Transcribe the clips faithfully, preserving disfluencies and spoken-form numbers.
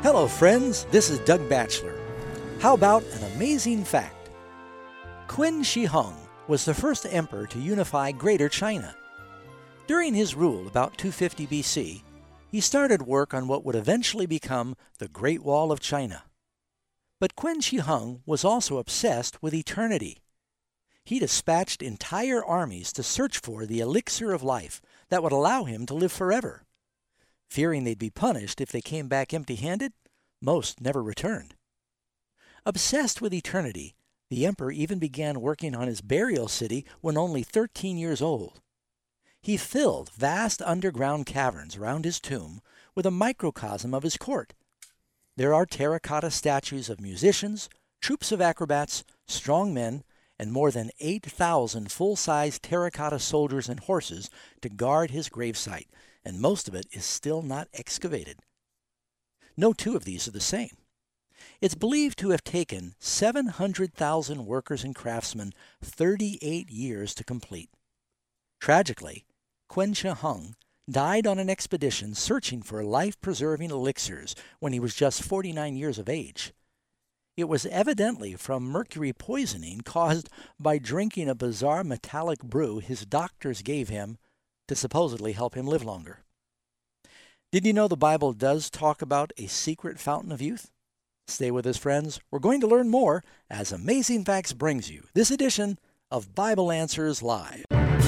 Hello, friends. This is Doug Batchelor. How about an amazing fact? Qin Shi Huang was the first emperor to unify Greater China. During his rule about two fifty B C, he started work on what would eventually become the Great Wall of China. But Qin Shi Huang was also obsessed with eternity. He dispatched entire armies to search for the elixir of life that would allow him to live forever. Fearing they'd be punished if they came back empty-handed, most never returned. Obsessed with eternity, the emperor even began working on his burial city when only thirteen years old. He filled vast underground caverns around his tomb with a microcosm of his court. There are terracotta statues of musicians, troops of acrobats, strong men, and more than eight thousand full-size terracotta soldiers and horses to guard his gravesite, and most of it is still not excavated. No two of these are the same. It's believed to have taken seven hundred thousand workers and craftsmen thirty-eight years to complete. Tragically, Qin Shi Huang died on an expedition searching for life-preserving elixirs when he was just forty-nine years of age. It was evidently from mercury poisoning caused by drinking a bizarre metallic brew his doctors gave him to supposedly help him live longer. Did you know the Bible does talk about a secret fountain of youth? Stay with us, friends. We're going to learn more as Amazing Facts brings you this edition of Bible Answers Live.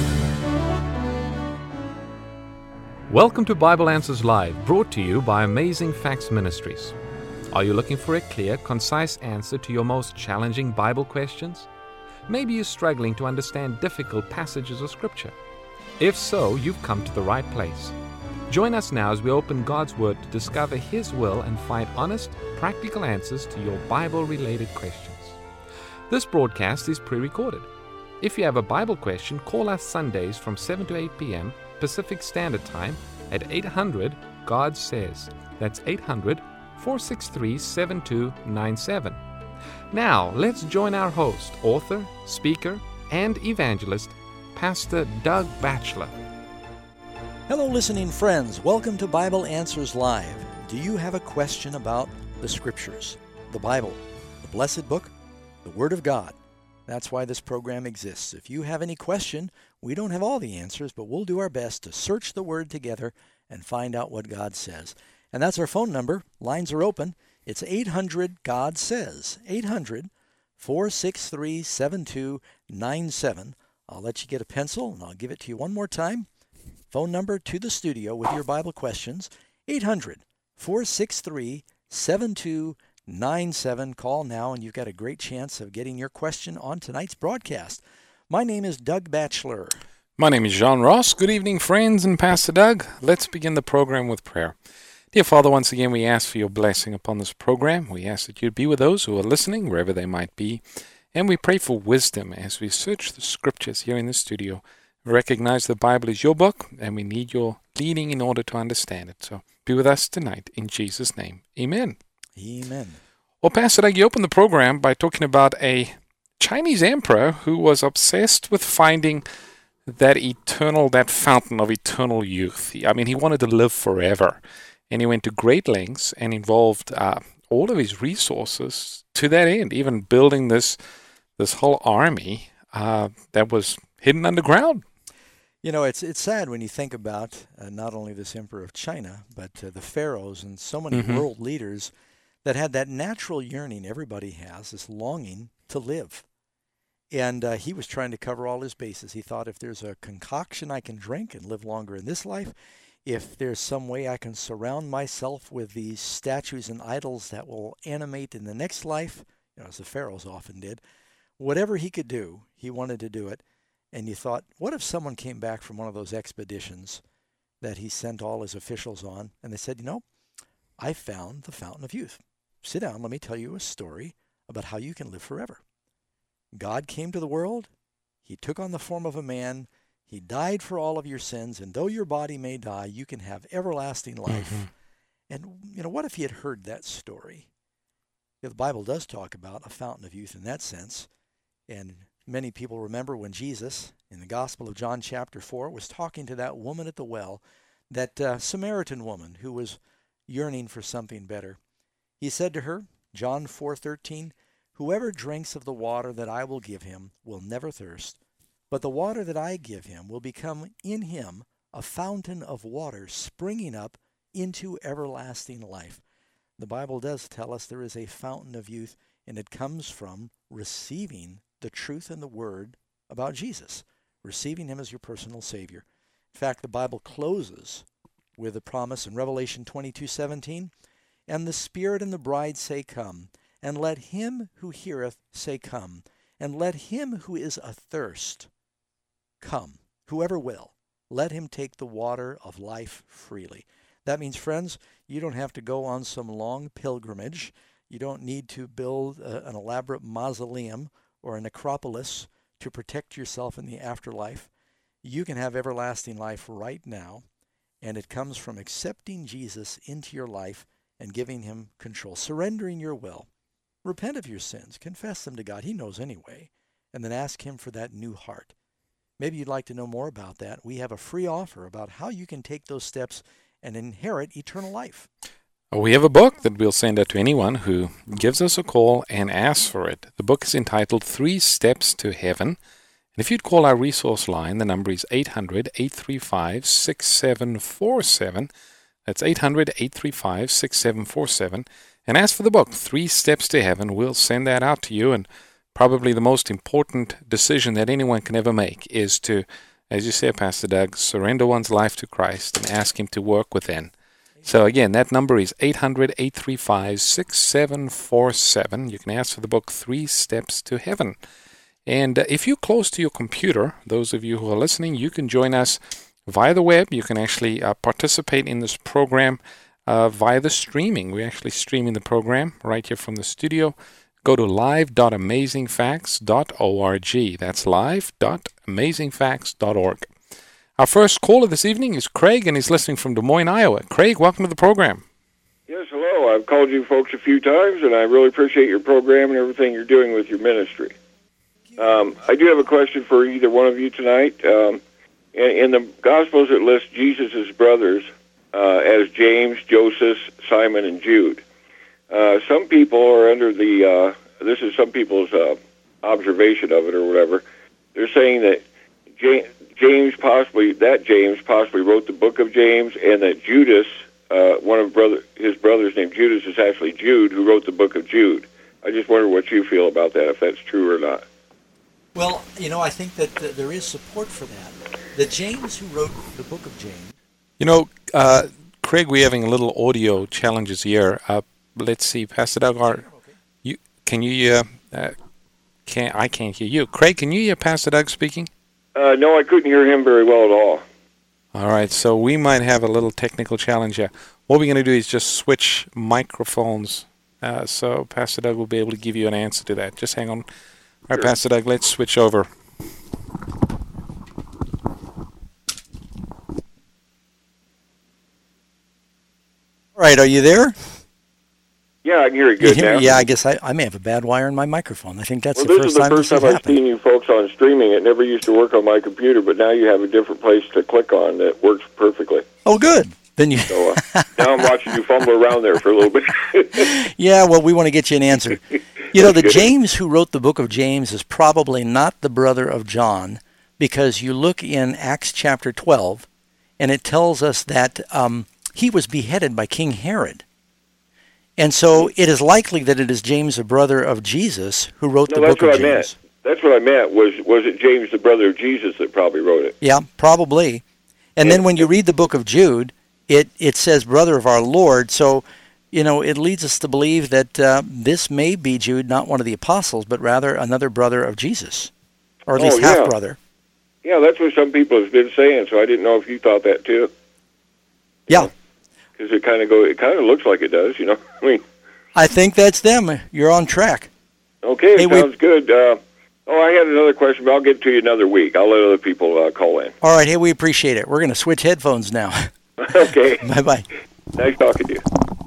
Welcome to Bible Answers Live, brought to you by Amazing Facts Ministries. Are you looking for a clear, concise answer to your most challenging Bible questions? Maybe you're struggling to understand difficult passages of Scripture. If so, you've come to the right place. Join us now as we open God's Word to discover His will and find honest, practical answers to your Bible-related questions. This broadcast is pre-recorded. If you have a Bible question, call us Sundays from seven to eight p.m. Pacific Standard Time at eight hundred God Says. That's eight hundred, four six three, seven two nine seven. Now, let's join our host, author, speaker, and evangelist, Pastor Doug Batchelor. Hello, listening friends. Welcome to Bible Answers Live. Do you have a question about the Scriptures, the Bible, the blessed book, the Word of God? That's why this program exists. If you have any question, we don't have all the answers, but we'll do our best to search the Word together and find out what God says. And that's our phone number. Lines are open. It's eight hundred God Says, eight hundred, four six three, seven two nine seven. I'll let you get a pencil, and I'll give it to you one more time. Phone number to the studio with your Bible questions, eight hundred, four six three, seven two nine seven. Call now, and you've got a great chance of getting your question on tonight's broadcast. My name is Doug Batchelor. My name is John Ross. Good evening, friends and Pastor Doug. Let's begin the program with prayer. Dear Father, once again, we ask for your blessing upon this program. We ask that you'd be with those who are listening, wherever they might be. And we pray for wisdom as we search the Scriptures here in the studio. We recognize the Bible is your book, and we need your leading in order to understand it. So be with us tonight in Jesus' name. Amen. Amen. Well, Pastor Doug, you opened the program by talking about a Chinese emperor who was obsessed with finding that eternal, that fountain of eternal youth. I mean, he wanted to live forever. And he went to great lengths and involved uh, all of his resources to that end, even building this this whole army uh, that was hidden underground. You know, it's it's sad when you think about uh, not only this emperor of China, but uh, the pharaohs and so many Mm-hmm. world leaders that had that natural yearning everybody has, this longing to live. And uh, he was trying to cover all his bases. He thought, if there's a concoction I can drink and live longer in this life, if there's some way I can surround myself with these statues and idols that will animate in the next life, you know, as the pharaohs often did, whatever he could do, he wanted to do it. And you thought, what if someone came back from one of those expeditions that he sent all his officials on, and they said, you know, I found the fountain of youth. Sit down, let me tell you a story about how you can live forever. God came to the world. He took on the form of a man. He died for all of your sins, and though your body may die, you can have everlasting life. Mm-hmm. And, you know, what if he had heard that story? You know, the Bible does talk about a fountain of youth in that sense. And many people remember when Jesus, in the Gospel of John chapter four, was talking to that woman at the well, that uh, Samaritan woman who was yearning for something better. He said to her, John four thirteen, "Whoever drinks of the water that I will give him will never thirst, but the water that I give him will become in him a fountain of water springing up into everlasting life." The Bible does tell us there is a fountain of youth, and it comes from receiving the truth and the word about Jesus, receiving him as your personal Savior. In fact, the Bible closes with a promise in Revelation twenty-two seventeen, "And the Spirit and the bride say, Come, and let him who heareth say, Come, and let him who is athirst come. Whoever will, let him take the water of life freely." That means, friends, you don't have to go on some long pilgrimage. You don't need to build a, an elaborate mausoleum or a necropolis to protect yourself in the afterlife. You can have everlasting life right now, and it comes from accepting Jesus into your life and giving him control, surrendering your will. Repent of your sins, confess them to God. He knows anyway, and then ask him for that new heart. Maybe you'd like to know more about that. We have a free offer about how you can take those steps and inherit eternal life. We have a book that we'll send out to anyone who gives us a call and asks for it. The book is entitled Three Steps to Heaven. And if you'd call our resource line, the number is eight hundred, eight three five, six seven four seven. That's eight hundred, eight three five, six seven four seven. And ask for the book, Three Steps to Heaven. We'll send that out to you. And probably the most important decision that anyone can ever make is to, as you said, Pastor Doug, surrender one's life to Christ and ask him to work within. So again, that number is eight hundred, eight three five, six seven four seven. You can ask for the book, Three Steps to Heaven. And uh, if you're close to your computer, those of you who are listening, you can join us via the web. You can actually uh, participate in this program uh, via the streaming. We're actually streaming the program right here from the studio. Go to live dot amazing facts dot org. That's live dot amazing facts dot org. Our first caller this evening is Craig, and he's listening from Des Moines, Iowa. Craig, welcome to the program. Yes, hello. I've called you folks a few times, and I really appreciate your program and everything you're doing with your ministry. Um, I do have a question for either one of you tonight. Um, in, in the Gospels, it lists Jesus' brothers uh, as James, Joseph, Simon, and Jude. Uh, some people are under the, uh, this is some people's uh, observation of it or whatever, they're saying that James, James possibly, that James possibly wrote the book of James, and that Judas, uh, one of brother, his brothers named Judas, is actually Jude, who wrote the book of Jude. I just wonder what you feel about that, if that's true or not. Well, you know, I think that uh, there is support for that. The James who wrote the book of James. You know, uh, Craig, we're having a little audio challenges here. Uh, let's see, Pastor Doug, are you, can you, uh, uh, can I can't hear you. Craig, can you hear Pastor Doug speaking? Uh, no, I couldn't hear him very well at all. All right, so we might have a little technical challenge here. What we're going to do is just switch microphones, uh, so Pastor Doug will be able to give you an answer to that. Just hang on. All right, sure. Pastor Doug, let's switch over. All right, are you there? Yeah, I can hear it good hear, now. Yeah, I guess I, I may have a bad wire in my microphone. I think that's well, the this first is the time first this time has I've happened. seen you folks on streaming. It never used to work on my computer, but now you have a different place to click on that works perfectly. Oh, good. Then you. So uh, now I'm watching you fumble around there for a little bit. Yeah, well, we want to get you an answer. You know, the good. James who wrote the book of James is probably not the brother of John, because you look in Acts chapter twelve, and it tells us that um, he was beheaded by King Herod. And so it is likely that it is James, the brother of Jesus, who wrote no, the book of what I James. Meant. That's what I meant. Was was it James, the brother of Jesus, that probably wrote it? Yeah, probably. And yeah. then when you read the book of Jude, it, it says brother of our Lord. So, you know, it leads us to believe that uh, this may be Jude, not one of the apostles, but rather another brother of Jesus, or at oh, least yeah. half-brother. Yeah, that's what some people have been saying, so I didn't know if you thought that too. Yeah. Because it kind of go, it kind of looks like it does, you know. I mean, I think that's them. You're on track. Okay, hey, sounds we... good. Uh, oh, I had another question, but I'll get to you another week. I'll let other people uh, call in. All right, hey, we appreciate it. We're going to switch headphones now. Okay. Bye-bye. Nice talking to you.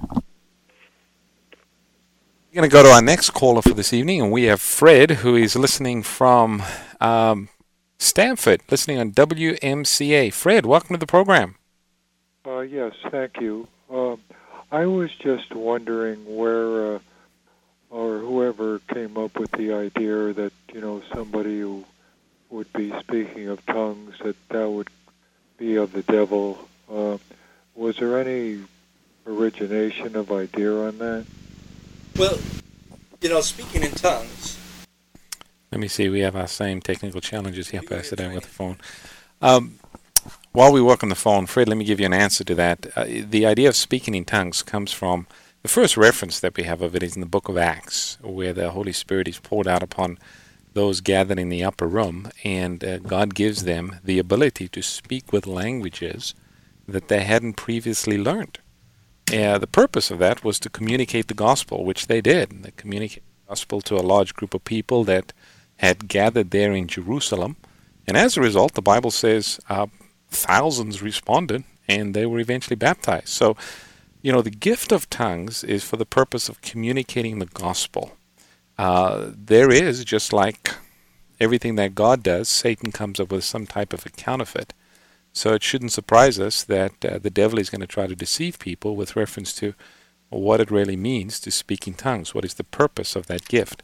We're going to go to our next caller for this evening, and we have Fred, who is listening from um, Stamford, listening on W M C A. Fred, welcome to the program. Uh, yes, thank you. Um, I was just wondering where, uh, or whoever came up with the idea that, you know, somebody who would be speaking of tongues, that that would be of the devil. Uh, was there any origination of idea on that? Well, you know, speaking in tongues. Let me see. We have our same technical challenges here, Pastor Dan, with the phone. Um, while we work on the phone, Fred, let me give you an answer to that. Uh, the idea of speaking in tongues comes from the first reference that we have of it is in the book of Acts, where the Holy Spirit is poured out upon those gathered in the upper room, and uh, God gives them the ability to speak with languages that they hadn't previously learned. Uh, the purpose of that was to communicate the gospel, which they did. They communicated the gospel to a large group of people that had gathered there in Jerusalem. And as a result, the Bible says uh, thousands responded, and they were eventually baptized. So, you know, the gift of tongues is for the purpose of communicating the gospel. Uh, there is, just like everything that God does, Satan comes up with some type of a counterfeit. So it shouldn't surprise us that uh, the devil is going to try to deceive people with reference to what it really means to speak in tongues. What is the purpose of that gift?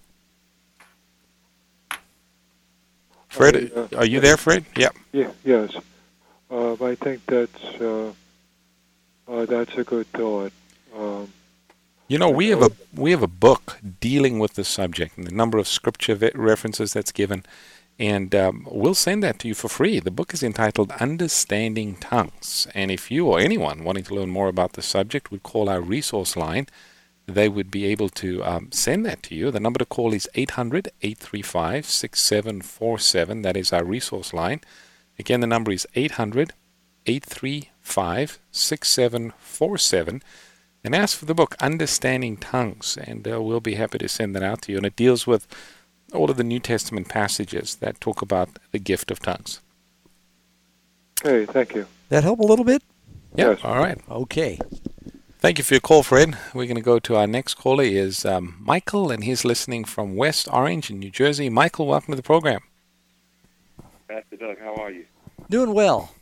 Fred, uh, are you there, Fred? Yeah. Yeah. Yes. Uh, I think that's uh, uh, that's a good thought. Um, you know, we have a we have a book dealing with the subject and the number of scripture references that's given. And um, we'll send that to you for free. The book is entitled Understanding Tongues. And if you or anyone wanting to learn more about the subject would call our resource line, they would be able to um, send that to you. The number to call is eight hundred, eight three five, six seven four seven. That is our resource line. Again, the number is eight hundred, eight three five, six seven four seven. And ask for the book Understanding Tongues. And uh, we'll be happy to send that out to you. And it deals with all of the New Testament passages that talk about the gift of tongues. Okay, thank you. That help a little bit? Yeah, Yes. all right. Okay. Thank you for your call, Fred. We're going to go to our next caller is um, Michael, and he's listening from West Orange in New Jersey. Michael, welcome to the program. Pastor Doug, how are you? Doing well.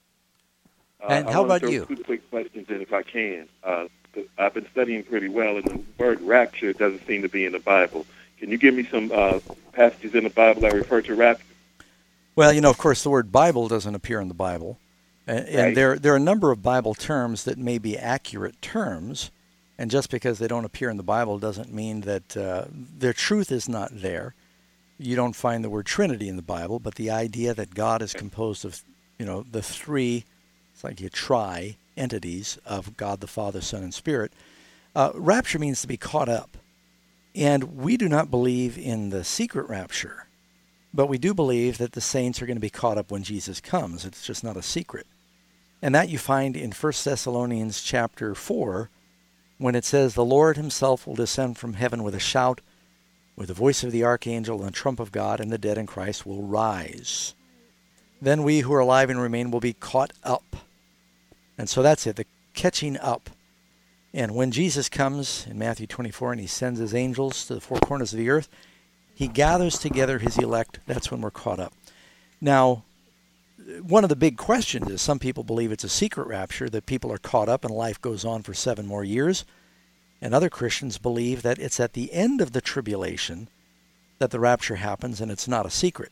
Uh, And I how wanna about throw you? Two quick questions in, if I can. Uh, I've been studying pretty well, and the word rapture doesn't seem to be in the Bible. Can you give me some uh, passages in the Bible that refer to rapture? Well, you know, of course, the word Bible doesn't appear in the Bible. And, and Right. there, there are a number of Bible terms that may be accurate terms. And just because they don't appear in the Bible doesn't mean that uh, their truth is not there. You don't find the word Trinity in the Bible, but the idea that God is composed of, you know, the three, it's like you tri entities of God the Father, Son, and Spirit. Uh, rapture means to be caught up. And we do not believe in the secret rapture, but we do believe that the saints are going to be caught up when Jesus comes. It's just not a secret. And that you find in First Thessalonians chapter four, when it says, "The Lord himself will descend from heaven with a shout, with the voice of the archangel and the trump of God, and the dead in Christ will rise. Then we who are alive and remain will be caught up." And so that's it, the catching up. And when Jesus comes in Matthew twenty-four and he sends his angels to the four corners of the earth, he gathers together his elect. That's when we're caught up. Now, one of the big questions is some people believe it's a secret rapture, that people are caught up and life goes on for seven more years. And other Christians believe that it's at the end of the tribulation that the rapture happens and it's not a secret.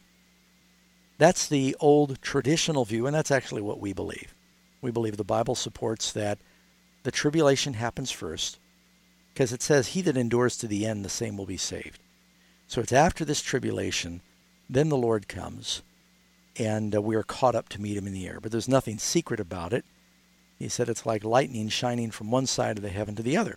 That's the old traditional view, and that's actually what we believe. We believe the Bible supports that the tribulation happens first, because it says, "He that endures to the end, the same will be saved." So it's after this tribulation, then the Lord comes, and uh, we are caught up to meet him in the air. But there's nothing secret about it. He said it's like lightning shining from one side of the heaven to the other.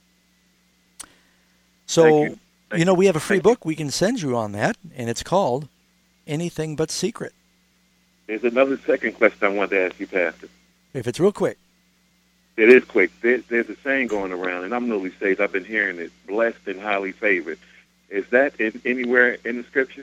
So, Thank you. you. you know, we have a free Thank you. book we can send you on that, and it's called Anything But Secret. There's another second question I wanted to ask you, Pastor. If it's real quick. It is quick. There, there's a saying going around, and I'm newly saved. I've been hearing it: blessed and highly favored. Is that in, anywhere in the Scriptures?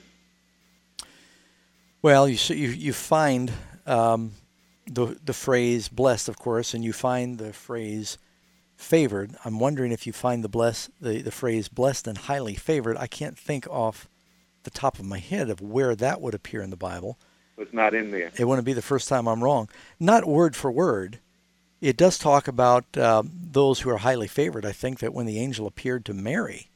Well, you you you find um, the the phrase blessed, of course, and you find the phrase favored. I'm wondering if you find the bless the, the phrase blessed and highly favored. I can't think off the top of my head of where that would appear in the Bible. It's not in there. It wouldn't be the first time I'm wrong. Not word for word. it does talk about uh, those who are highly favored. I think that when the angel appeared to Mary,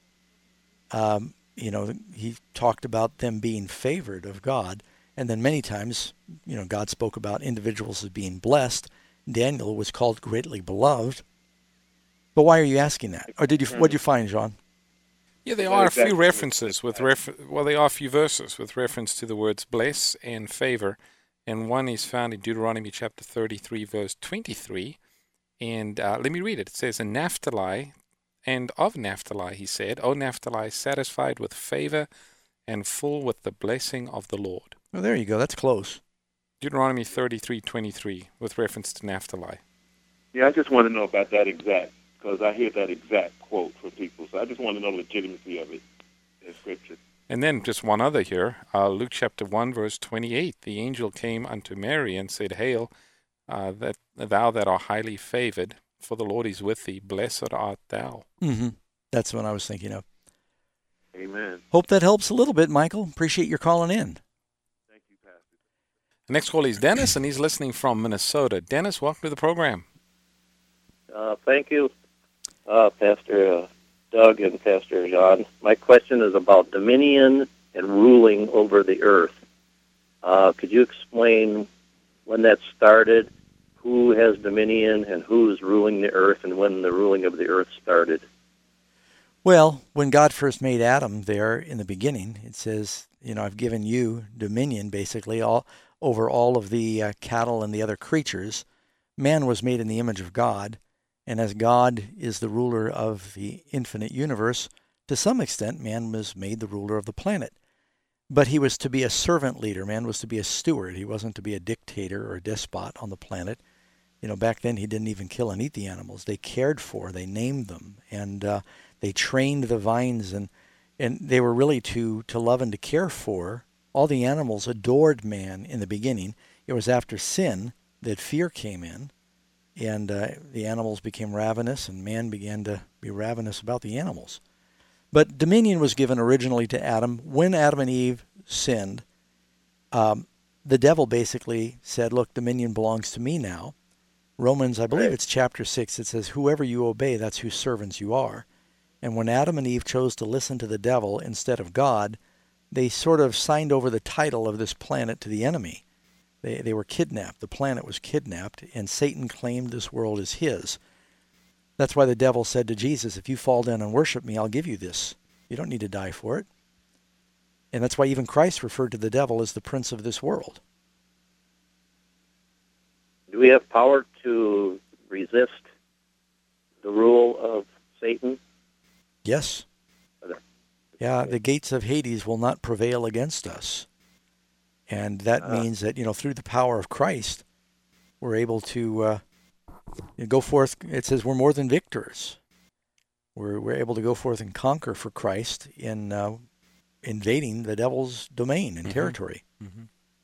um, you know, he talked about them being favored of God. And then many times, you know, God spoke about individuals as being blessed. Daniel was called greatly beloved. But why are you asking that? Or did you? What did you find, John? Yeah, there are a few references with refer- well, there are a few verses with reference to the words bless and favor, and one is found in Deuteronomy chapter thirty-three, verse twenty-three. And uh, let me read it. It says, "And Naphtali, and of Naphtali, he said, O Naphtali, satisfied with favor and full with the blessing of the Lord." Well, there you go. That's close. Deuteronomy thirty-three, twenty-three, with reference to Naphtali. Yeah, I just want to know about that exact, because I hear that exact quote from people. So I just want to know the legitimacy of it in Scripture. And then just one other here, uh, Luke chapter one, verse twenty-eight. The angel came unto Mary and said, Hail, uh, that thou that art highly favored, for the Lord is with thee. Blessed art thou. Mm-hmm. That's what I was thinking of. Amen. Hope that helps a little bit, Michael. Appreciate your calling in. Thank you, Pastor. The next call is Dennis, and he's listening from Minnesota. Dennis, welcome to the program. Uh, thank you, uh, Pastor uh, Doug and Pastor John. My question is about dominion and ruling over the earth. Uh, could you explain when that started, who has dominion and who is ruling the earth, and when the ruling of the earth started? Well, when God first made Adam there in the beginning, it says, you know, I've given you dominion, basically, all over all of the uh, cattle and the other creatures. Man was made in the image of God. And as God is the ruler of the infinite universe, to some extent, man was made the ruler of the planet. But he was to be a servant leader. Man was to be a steward. He wasn't to be a dictator or a despot on the planet. You know, back then he didn't even kill and eat the animals. They cared for, they named them, and uh, they trained the vines, and, and they were really to, to love and to care for. All the animals adored man in the beginning. It was after sin that fear came in. And uh, the animals became ravenous, and man began to be ravenous about the animals. But dominion was given originally to Adam. When Adam and Eve sinned, um, the devil basically said, look, dominion belongs to me now. Romans, I believe it's chapter six, it says, whoever you obey, that's whose servants you are. And when Adam and Eve chose to listen to the devil instead of God, they sort of signed over the title of this planet to the enemy. They they were kidnapped. The planet was kidnapped, and Satan claimed this world as his. That's why the devil said to Jesus, if you fall down and worship me, I'll give you this. You don't need to die for it. And that's why even Christ referred to the devil as the prince of this world. Do we have power to resist the rule of Satan? Yes. Yeah, the gates of Hades will not prevail against us. And that uh, means that, you know, through the power of Christ, we're able to uh, go forth. It says we're more than victors. We're we're able to go forth and conquer for Christ in uh, invading the devil's domain and mm-hmm. territory. Mm-hmm.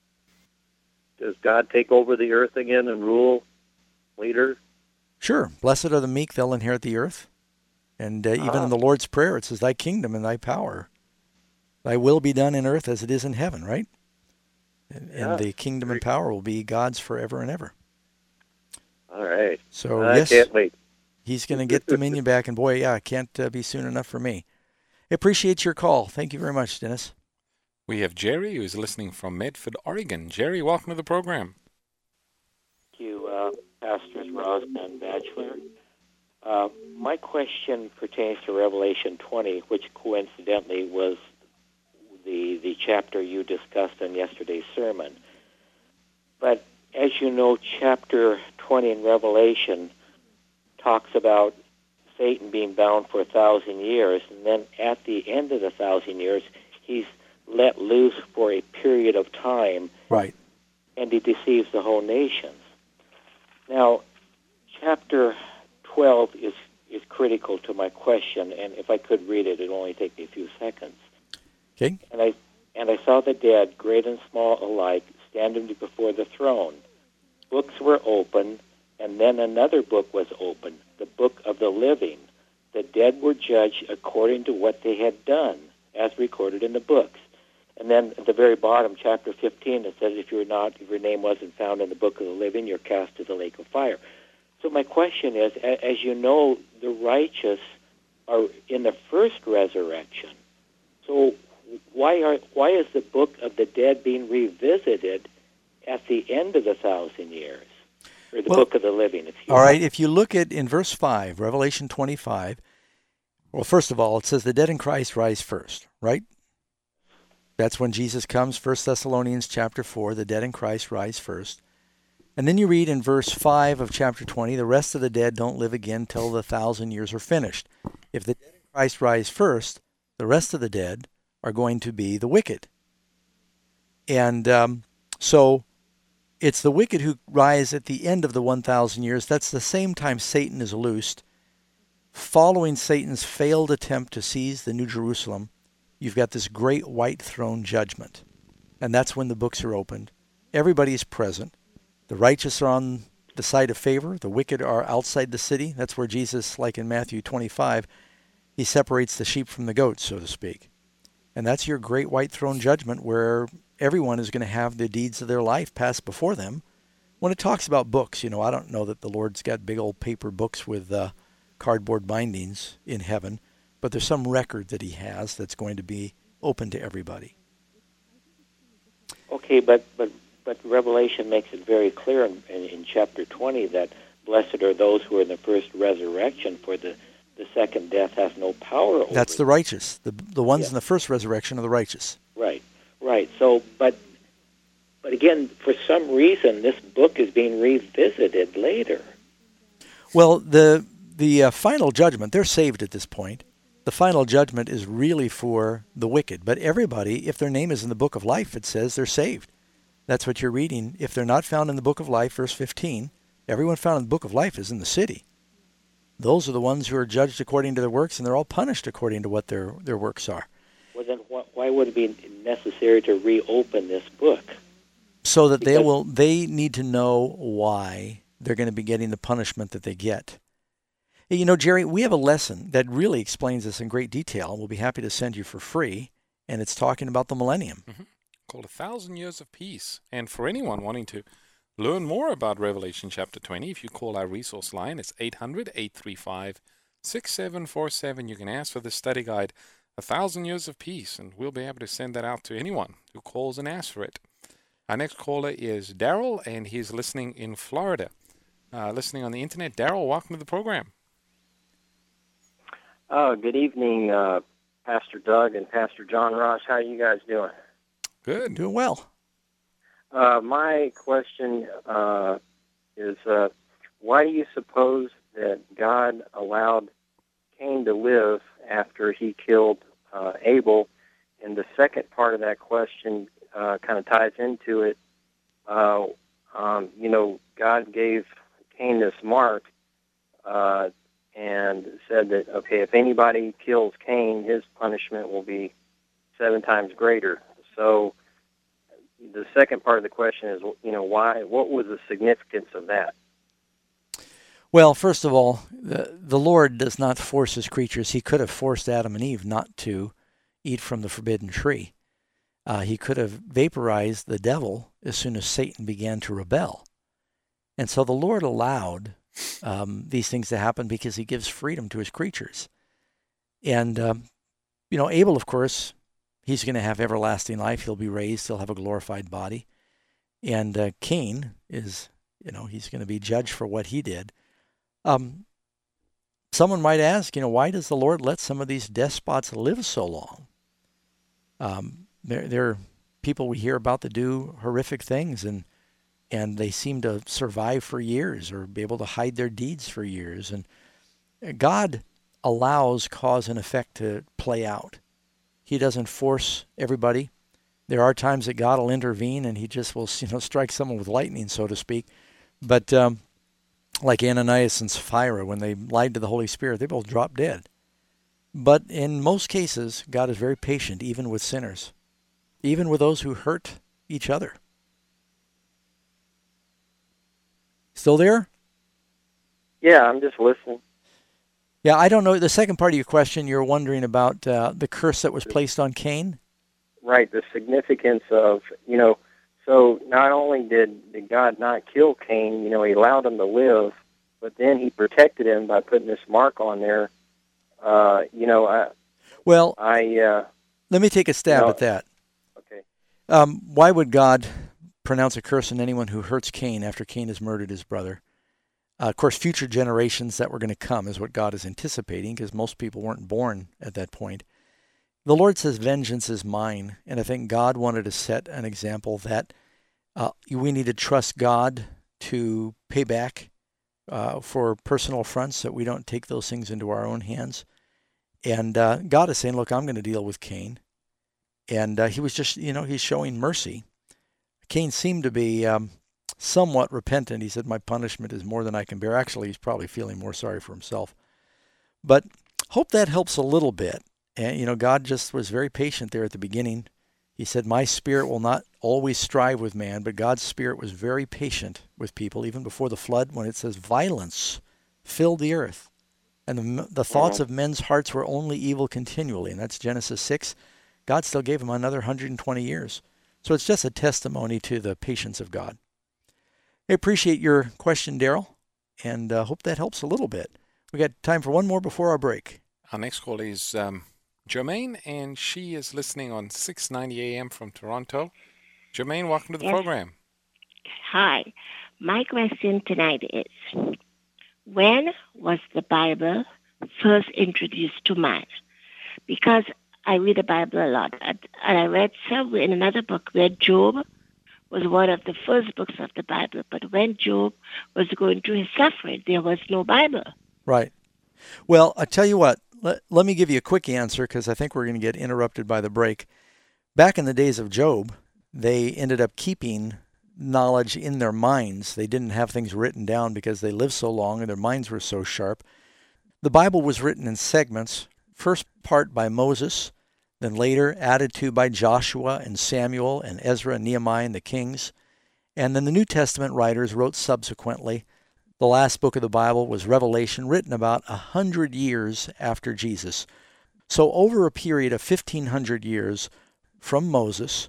Does God take over the earth again and rule later? Sure. Blessed are the meek, they'll inherit the earth. And uh, even uh-huh. in the Lord's Prayer, it says, thy kingdom and thy power. Thy will be done in earth as it is in heaven, right? And, yeah. and the kingdom and power will be God's forever and ever. All right. So, I yes, can't wait. He's going to get dominion back. And, boy, yeah, it can't uh, be soon enough for me. I appreciate your call. Thank you very much, Dennis. We have Jerry, who is listening from Medford, Oregon. Jerry, welcome to the program. Thank you, uh, Pastors Ross and Batchelor. Uh, my question pertains to Revelation twenty, which coincidentally was the the chapter you discussed in yesterday's sermon. But as you know, chapter twenty in Revelation talks about Satan being bound for a thousand years, and then at the end of the thousand years, he's let loose for a period of time. Right. And he deceives the whole nations. Now, chapter twelve is, is critical to my question, and if I could read it, it would only take me a few seconds. Okay. And I and I saw the dead, great and small alike, standing before the throne. Books were open, and then another book was opened, the book of the living. The dead were judged according to what they had done, as recorded in the books. And then at the very bottom, chapter fifteen, it says, if you're not, if your name wasn't found in the book of the living, you're cast to the lake of fire. So my question is, as you know, the righteous are in the first resurrection. So why are why is the book of the dead being revisited at the end of the thousand years, or the well, book of the living? If you all will. right, if you look at in verse five, Revelation twenty-five, well, first of all, it says the dead in Christ rise first, right? That's when Jesus comes, First Thessalonians chapter four, the dead in Christ rise first. And then you read in verse five of chapter twenty, the rest of the dead don't live again till the thousand years are finished. If the dead in Christ rise first, the rest of the dead are going to be the wicked. And um, so it's the wicked who rise at the end of the one thousand years. That's the same time Satan is loosed. Following Satan's failed attempt to seize the New Jerusalem, you've got this great white throne judgment. And that's when the books are opened. Everybody is present. The righteous are on the side of favor. The wicked are outside the city. That's where Jesus, like in Matthew twenty-five, he separates the sheep from the goats, so to speak. And that's your great white throne judgment, where everyone is going to have the deeds of their life passed before them. When it talks about books, you know, I don't know that the Lord's got big old paper books with uh, cardboard bindings in heaven, but there's some record that he has that's going to be open to everybody. Okay, but but but Revelation makes it very clear in, in, in chapter twenty that blessed are those who are in the first resurrection, for the, the second death has no power over That's the them. righteous. The the ones Yeah. in the first resurrection are the righteous. Right, right. So, but but again, for some reason, this book is being revisited later. Well, the the uh, final judgment, they're saved at this point. The final judgment is really for the wicked. But everybody, if their name is in the book of life, it says they're saved. That's what you're reading. If they're not found in the book of life, verse fifteen, everyone found in the book of life is in the city. Those are the ones who are judged according to their works, and they're all punished according to what their, their works are. Well, then wh- why would it be necessary to reopen this book? So that they Because- will, they need to know why they're going to be getting the punishment that they get. Hey, you know, Jerry, we have a lesson that really explains this in great detail, and we'll be happy to send you for free, and it's talking about the millennium. Mm-hmm. Called A Thousand Years of Peace. And for anyone wanting to learn more about Revelation chapter twenty, if you call our resource line, it's eight hundred, eight three five, six seven four seven. You can ask for the study guide, A Thousand Years of Peace, and we'll be able to send that out to anyone who calls and asks for it. Our next caller is Daryl, and he's listening in Florida. Uh, listening on the internet. Daryl, welcome to the program. Oh, good evening, uh, Pastor Doug and Pastor John Ross. How are you guys doing? Good. Doing well. Uh, my question uh, is, uh, why do you suppose that God allowed Cain to live after he killed uh, Abel? And the second part of that question uh, kind of ties into it. Uh, um, you know, God gave Cain this mark uh, and said that, okay, if anybody kills Cain, his punishment will be seven times greater. So the second part of the question is, you know, why? What was the significance of that? Well, first of all, the, the Lord does not force his creatures. He could have forced Adam and Eve not to eat from the forbidden tree. Uh, he could have vaporized the devil as soon as Satan began to rebel. And so the Lord allowed um, these things to happen because he gives freedom to his creatures. And, um, you know, Abel, of course, he's going to have everlasting life. He'll be raised. He'll have a glorified body. And uh, Cain is, you know, he's going to be judged for what he did. Um, someone might ask, you know, why does the Lord let some of these despots live so long? Um, they're, they're people we hear about that do horrific things, and and they seem to survive for years or be able to hide their deeds for years. And God allows cause and effect to play out. He doesn't force everybody. There are times that God will intervene and he just will, you know, strike someone with lightning, so to speak. But um, like Ananias and Sapphira, when they lied to the Holy Spirit, they both dropped dead. But in most cases, God is very patient, even with sinners, even with those who hurt each other. Still there? Yeah, I'm just listening. Yeah, I don't know. The second part of your question, you're wondering about uh, the curse that was placed on Cain? Right, the significance of, you know, so not only did, did God not kill Cain, you know, he allowed him to live, but then he protected him by putting this mark on there. Uh, you know, I well, I uh, let me take a stab you know, at that. Okay. Um, why would God pronounce a curse on anyone who hurts Cain after Cain has murdered his brother? Uh, of course, future generations that were going to come is what God is anticipating, because most people weren't born at that point. The Lord says, vengeance is mine. And I think God wanted to set an example that uh, we need to trust God to pay back uh, for personal affronts, that we don't take those things into our own hands. And uh, God is saying, look, I'm going to deal with Cain. And uh, he was just, you know, he's showing mercy. Cain seemed to be um, somewhat repentant. He said, my punishment is more than I can bear. Actually, he's probably feeling more sorry for himself. But hope that helps a little bit. And, you know, God just was very patient there at the beginning. He said, my spirit will not always strive with man, but God's spirit was very patient with people, even before the flood, when it says violence filled the earth. And the, the thoughts of men's hearts were only evil continually. And that's Genesis six. God still gave him another one hundred twenty years. So it's just a testimony to the patience of God. I appreciate your question, Daryl, and uh, hope that helps a little bit. We got time for one more before our break. Our next call is um, Jermaine, and she is listening on six ninety A M from Toronto. Jermaine, welcome to the yes. program. Hi. My question tonight is, when was the Bible first introduced to man? Because I read the Bible a lot, and I read somewhere in another book where Job was one of the first books of the Bible, but when Job was going through his suffering, there was no Bible. Right. Well, I tell you what, let, let me give you a quick answer, because I think we're going to get interrupted by the break. Back in the days of Job, they ended up keeping knowledge in their minds. They didn't have things written down because they lived so long and their minds were so sharp. The Bible was written in segments, first part by Moses, then later added to by Joshua and Samuel and Ezra and Nehemiah and the kings. And then the New Testament writers wrote subsequently. The last book of the Bible was Revelation, written about a hundred years after Jesus. So over a period of fifteen hundred years, from Moses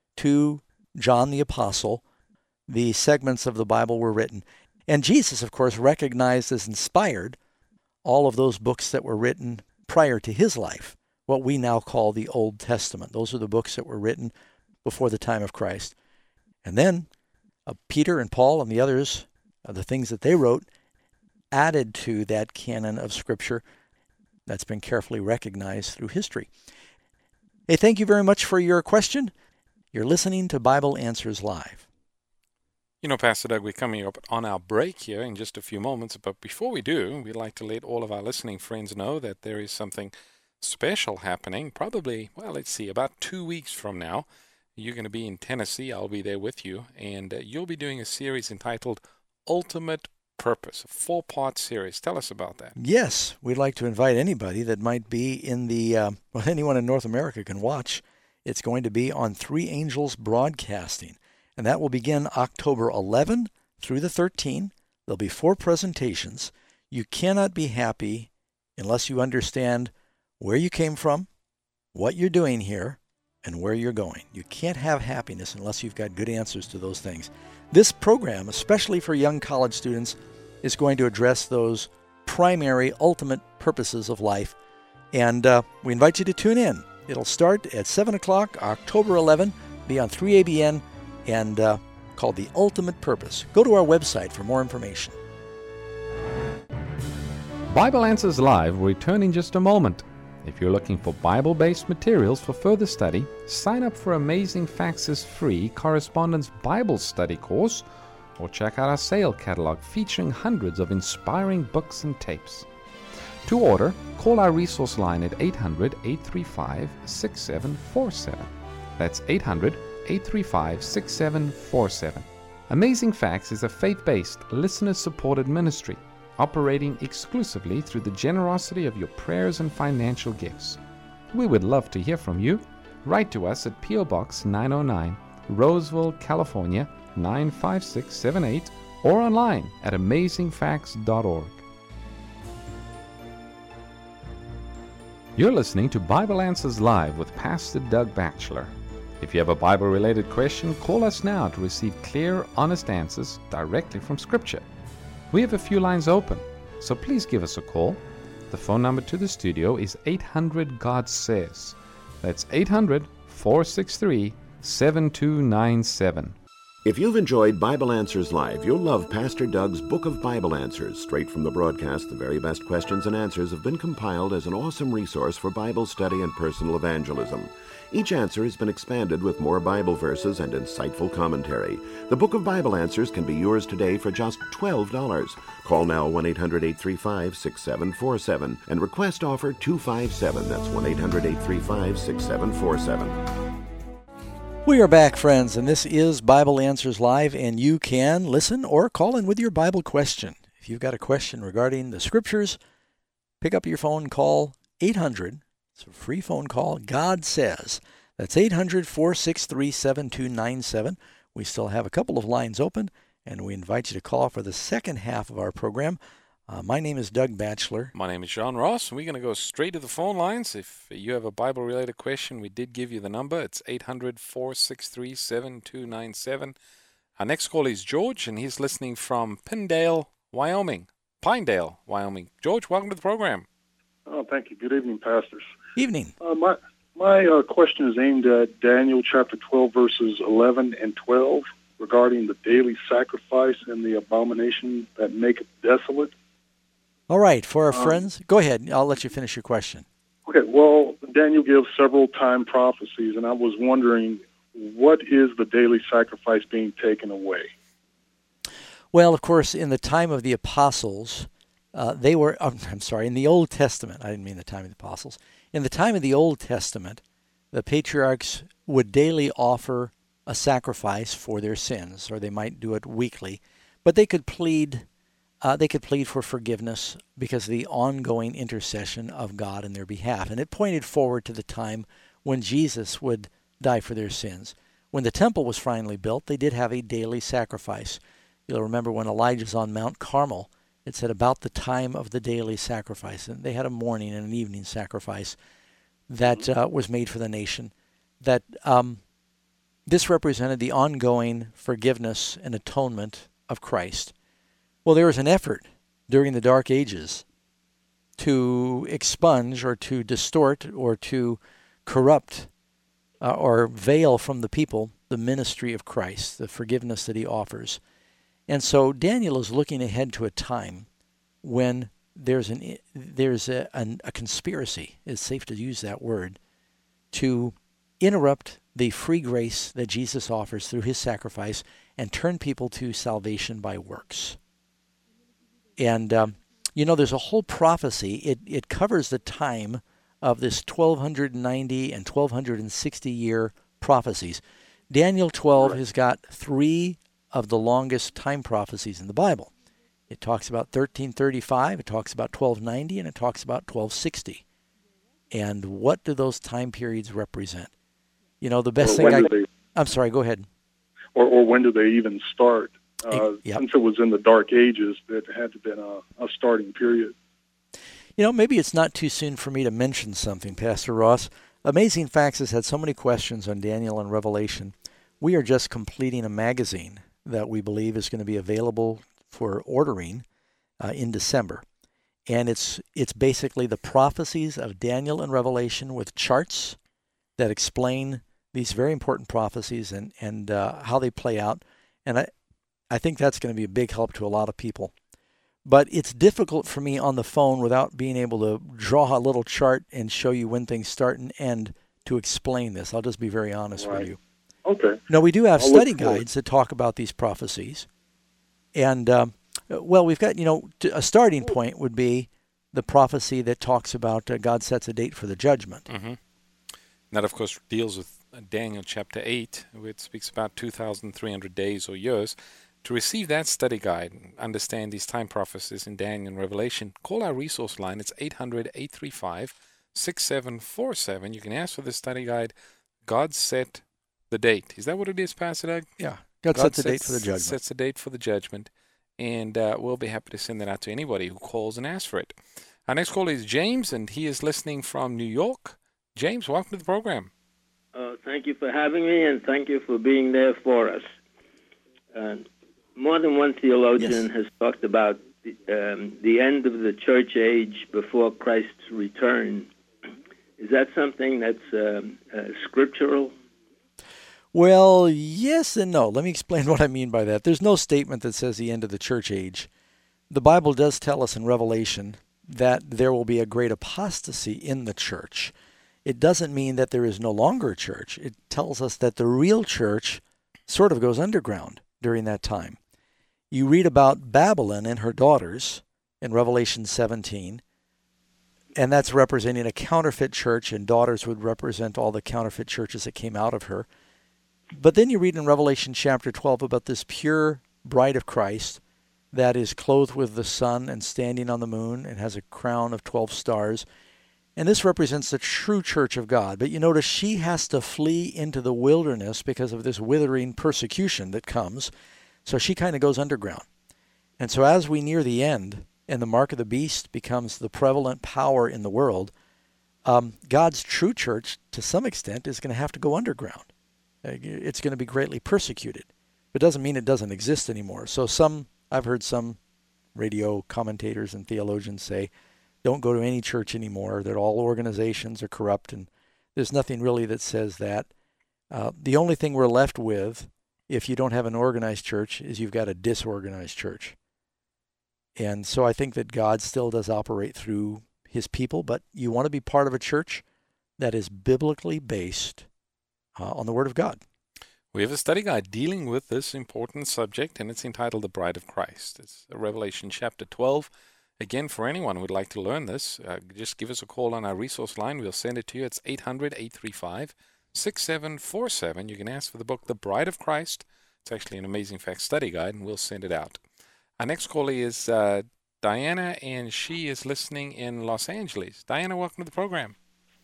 to John the Apostle, the segments of the Bible were written. And Jesus, of course, recognized as inspired all of those books that were written prior to his life, what we now call the Old Testament. Those are the books that were written before the time of Christ. And then uh, Peter and Paul and the others, uh, the things that they wrote, added to that canon of Scripture that's been carefully recognized through history. Hey, thank you very much for your question. You're listening to Bible Answers Live. You know, Pastor Doug, we're coming up on our break here in just a few moments, but before we do, we'd like to let all of our listening friends know that there is something special happening, probably, well, let's see, about two weeks from now. You're going to be in Tennessee. I'll be there with you, and uh, you'll be doing a series entitled Ultimate Purpose, a four-part series. Tell us about that. Yes, we'd like to invite anybody that might be in the, uh, well, anyone in North America can watch. It's going to be on Three Angels Broadcasting, and that will begin October eleventh through the thirteenth. There'll be four presentations. You cannot be happy unless you understand where you came from, what you're doing here, and where you're going. You can't have happiness unless you've got good answers to those things. This program, especially for young college students, is going to address those primary, ultimate purposes of life. And uh, we invite you to tune in. It'll start at seven o'clock, October eleventh, be on three A B N, and uh, called The Ultimate Purpose. Go to our website for more information. Bible Answers Live will return in just a moment. If you're looking for Bible-based materials for further study, sign up for Amazing Facts' free Correspondence Bible Study course, or check out our sale catalog featuring hundreds of inspiring books and tapes. To order, call our resource line at eight hundred, eight three five, six seven four seven. That's eight hundred, eight three five, six seven four seven. Amazing Facts is a faith-based, listener-supported ministry operating exclusively through the generosity of your prayers and financial gifts. We would love to hear from you. Write to us at P O Box nine oh nine, Roseville, California nine five six seven eight, or online at amazing facts dot org. You're listening to Bible Answers Live with Pastor Doug Batchelor. If you have a Bible-related question, call us now to receive clear, honest answers directly from Scripture. We have a few lines open, so please give us a call. The phone number to the studio is eight hundred God Says. That's eight hundred, four six three, seven two nine seven. If you've enjoyed Bible Answers Live, you'll love Pastor Doug's Book of Bible Answers. Straight from the broadcast, the very best questions and answers have been compiled as an awesome resource for Bible study and personal evangelism. Each answer has been expanded with more Bible verses and insightful commentary. The Book of Bible Answers can be yours today for just twelve dollars. Call now one eight hundred, eight three five, six seven four seven and request offer two five seven. That's one eight hundred, eight three five, six seven four seven. We are back, friends, and this is Bible Answers Live, and you can listen or call in with your Bible question. If you've got a question regarding the Scriptures, pick up your phone, call eight hundred. It's a free phone call. God Says. That's eight hundred, four six three, seven two nine seven. We still have a couple of lines open, and we invite you to call for the second half of our program. Uh, my name is Doug Batchelor. My name is John Ross, and we're going to go straight to the phone lines. If you have a Bible-related question, we did give you the number. It's eight hundred, four six three, seven two nine seven. Our next call is George, and he's listening from Pinedale, Wyoming. Pinedale, Wyoming. George, welcome to the program. Oh, thank you. Good evening, pastors. Evening. Uh, my my uh, question is aimed at Daniel chapter twelve, verses eleven and twelve, regarding the daily sacrifice and the abomination that maketh desolate. All right, for our um, friends, go ahead. I'll let you finish your question. Okay, well, Daniel gives several time prophecies, and I was wondering, what is the daily sacrifice being taken away? Well, of course, in the time of the apostles, uh, they were, oh, I'm sorry, in the Old Testament, I didn't mean the time of the apostles. In the time of the Old Testament, the patriarchs would daily offer a sacrifice for their sins, or they might do it weekly, but they could plead Uh, they could plead for forgiveness because of the ongoing intercession of God in their behalf. And it pointed forward to the time when Jesus would die for their sins. When the temple was finally built, they did have a daily sacrifice. You'll remember when Elijah's on Mount Carmel, it said about the time of the daily sacrifice. And they had a morning and an evening sacrifice that uh, was made for the nation. That um, this represented the ongoing forgiveness and atonement of Christ. Well, there was an effort during the Dark Ages to expunge or to distort or to corrupt uh, or veil from the people the ministry of Christ, the forgiveness that he offers. And so Daniel is looking ahead to a time when there's an there's a, an, a conspiracy, it's safe to use that word, to interrupt the free grace that Jesus offers through his sacrifice and turn people to salvation by works. And, um, you know, there's a whole prophecy. It it covers the time of this twelve ninety and twelve sixty year prophecies. Daniel twelve has got three of the longest time prophecies in the Bible. It talks about thirteen thirty-five, it talks about twelve ninety, and it talks about twelve sixty. And what do those time periods represent? You know, the best thing I... They, I'm sorry, go ahead. Or, or when do they even start? Uh, yep. Since it was in the Dark Ages, that had to have been a, a starting period. You know, maybe it's not too soon for me to mention something, Pastor Ross. Amazing Facts has had so many questions on Daniel and Revelation. We are just completing a magazine that we believe is going to be available for ordering uh, in December. And it's it's basically the prophecies of Daniel and Revelation with charts that explain these very important prophecies and, and uh, how they play out. And I, I think that's going to be a big help to a lot of people. But it's difficult for me on the phone without being able to draw a little chart and show you when things start and end to explain this. I'll just be very honest right. with you. Okay. No, we do have I'll study guides that talk about these prophecies. And, um, well, we've got, you know, a starting point would be the prophecy that talks about uh, God sets a date for the judgment. Mm-hmm. That, of course, deals with Daniel chapter eight, which speaks about two thousand three hundred days or years. To receive that study guide and understand these time prophecies in Daniel and Revelation, call our resource line. It's eight hundred, eight three five, six seven four seven. You can ask for the study guide. God set the date. Is that what it is, Pastor Doug? Yeah. God, God sets the date for the judgment. Sets the date for the judgment. And uh, we'll be happy to send that out to anybody who calls and asks for it. Our next caller is James, and he is listening from New York. James, welcome to the program. Uh, thank you for having me, and thank you for being there for us. And more than one theologian Yes. has talked about the, um, the end of the church age before Christ's return. Is that something that's um, uh, scriptural? Well, yes and no. Let me explain what I mean by that. There's no statement that says the end of the church age. The Bible does tell us in Revelation that there will be a great apostasy in the church. It doesn't mean that there is no longer a church. It tells us that the real church sort of goes underground during that time. You read about Babylon and her daughters in Revelation seventeen, and that's representing a counterfeit church, and daughters would represent all the counterfeit churches that came out of her. But then you read in Revelation chapter twelve about this pure bride of Christ that is clothed with the sun and standing on the moon and has a crown of twelve stars. And this represents the true church of God. But you notice she has to flee into the wilderness because of this withering persecution that comes. So she kind of goes underground. And so as we near the end and the mark of the beast becomes the prevalent power in the world, um, God's true church, to some extent, is going to have to go underground. It's going to be greatly persecuted. It doesn't mean it doesn't exist anymore. So some, I've heard some radio commentators and theologians say, don't go to any church anymore, that all organizations are corrupt, and there's nothing really that says that. Uh, the only thing we're left with, if you don't have an organized church, is you've got a disorganized church. And so I think that God still does operate through his people, but you want to be part of a church that is biblically based uh, on the Word of God. We have a study guide dealing with this important subject, and it's entitled The Bride of Christ. It's Revelation chapter twelve. Again, for anyone who would like to learn this, uh, just give us a call on our resource line. We'll send it to you. It's eight hundred, eight three five, six seven four seven. You can ask for the book, The Bride of Christ. It's actually an Amazing Facts study guide, and we'll send it out. Our next caller is uh, Diana, and she is listening in Los Angeles. Diana, welcome to the program.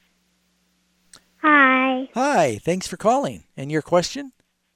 Hi. Hi, thanks for calling. And your question?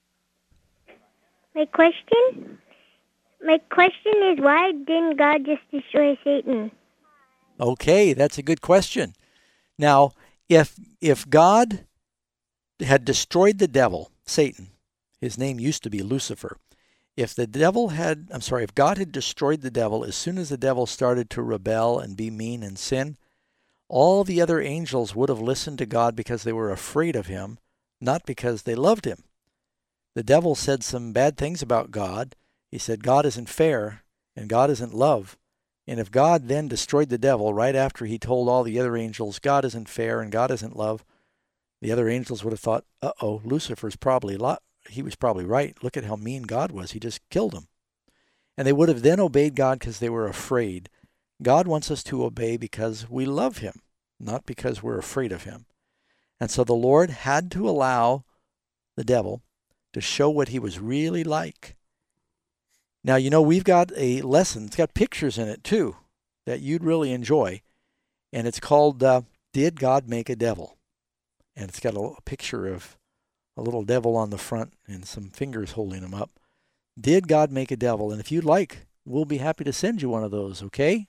My question? My question is, why didn't God just destroy Satan? Okay, that's a good question. Now, if if God had destroyed the devil, Satan, his name used to be Lucifer, if the devil had, I'm sorry, if God had destroyed the devil, as soon as the devil started to rebel and be mean and sin, all the other angels would have listened to God because they were afraid of him, not because they loved him. The devil said some bad things about God. He said God isn't fair and God isn't love. And if God then destroyed the devil right after he told all the other angels God isn't fair and God isn't love, the other angels would have thought, uh-oh, Lucifer's probably, lo- he was probably right. Look at how mean God was. He just killed him. And they would have then obeyed God because they were afraid. God wants us to obey because we love him, not because we're afraid of him. And so the Lord had to allow the devil to show what he was really like. Now, you know, we've got a lesson. It's got pictures in it, too, that you'd really enjoy. And it's called, uh, Did God Make a Devil? And it's got a, a picture of a little devil on the front and some fingers holding him up. Did God make a devil? And if you'd like, we'll be happy to send you one of those, okay?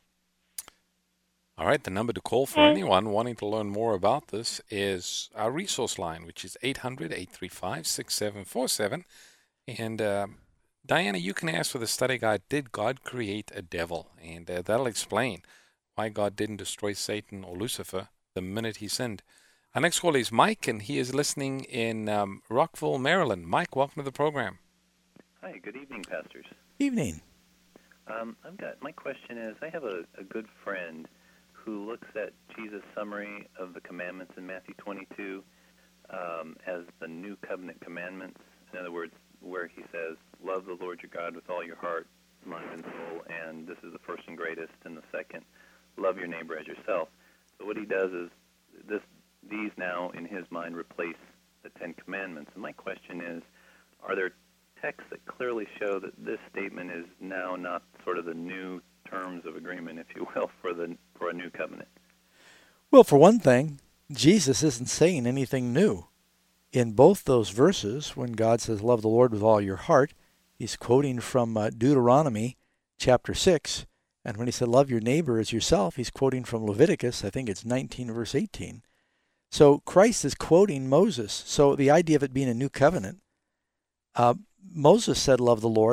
All right, the number to call for anyone wanting to learn more about this is our resource line, which is eight hundred, eight three five, six seven four seven. And uh, Diana, you can ask for the study guide, Did God Create a Devil? And uh, that'll explain why God didn't destroy Satan or Lucifer the minute he sinned. Our next caller is Mike, and he is listening in um, Rockville, Maryland. Mike, welcome to the program. Hi, good evening, pastors. Evening. Um, I've got my question is, I have a, a good friend who looks at Jesus' summary of the commandments in Matthew twenty-two um, as the new covenant commandments. In other words, where he says, love the Lord your God with all your heart, mind, and soul, and this is the first and greatest, and the second, love your neighbor as yourself. So what he does is, this these now, in his mind, replace the Ten Commandments. And my question is, are there texts that clearly show that this statement is now not sort of the new terms of agreement, if you will, for the for a new covenant? Well, for one thing, Jesus isn't saying anything new. In both those verses, when God says, love the Lord with all your heart, he's quoting from uh, Deuteronomy chapter six. And when he said, love your neighbor as yourself, he's quoting from Leviticus, I think it's nineteen, verse eighteen. So Christ is quoting Moses. So the idea of it being a new covenant, uh, Moses said, love the Lord.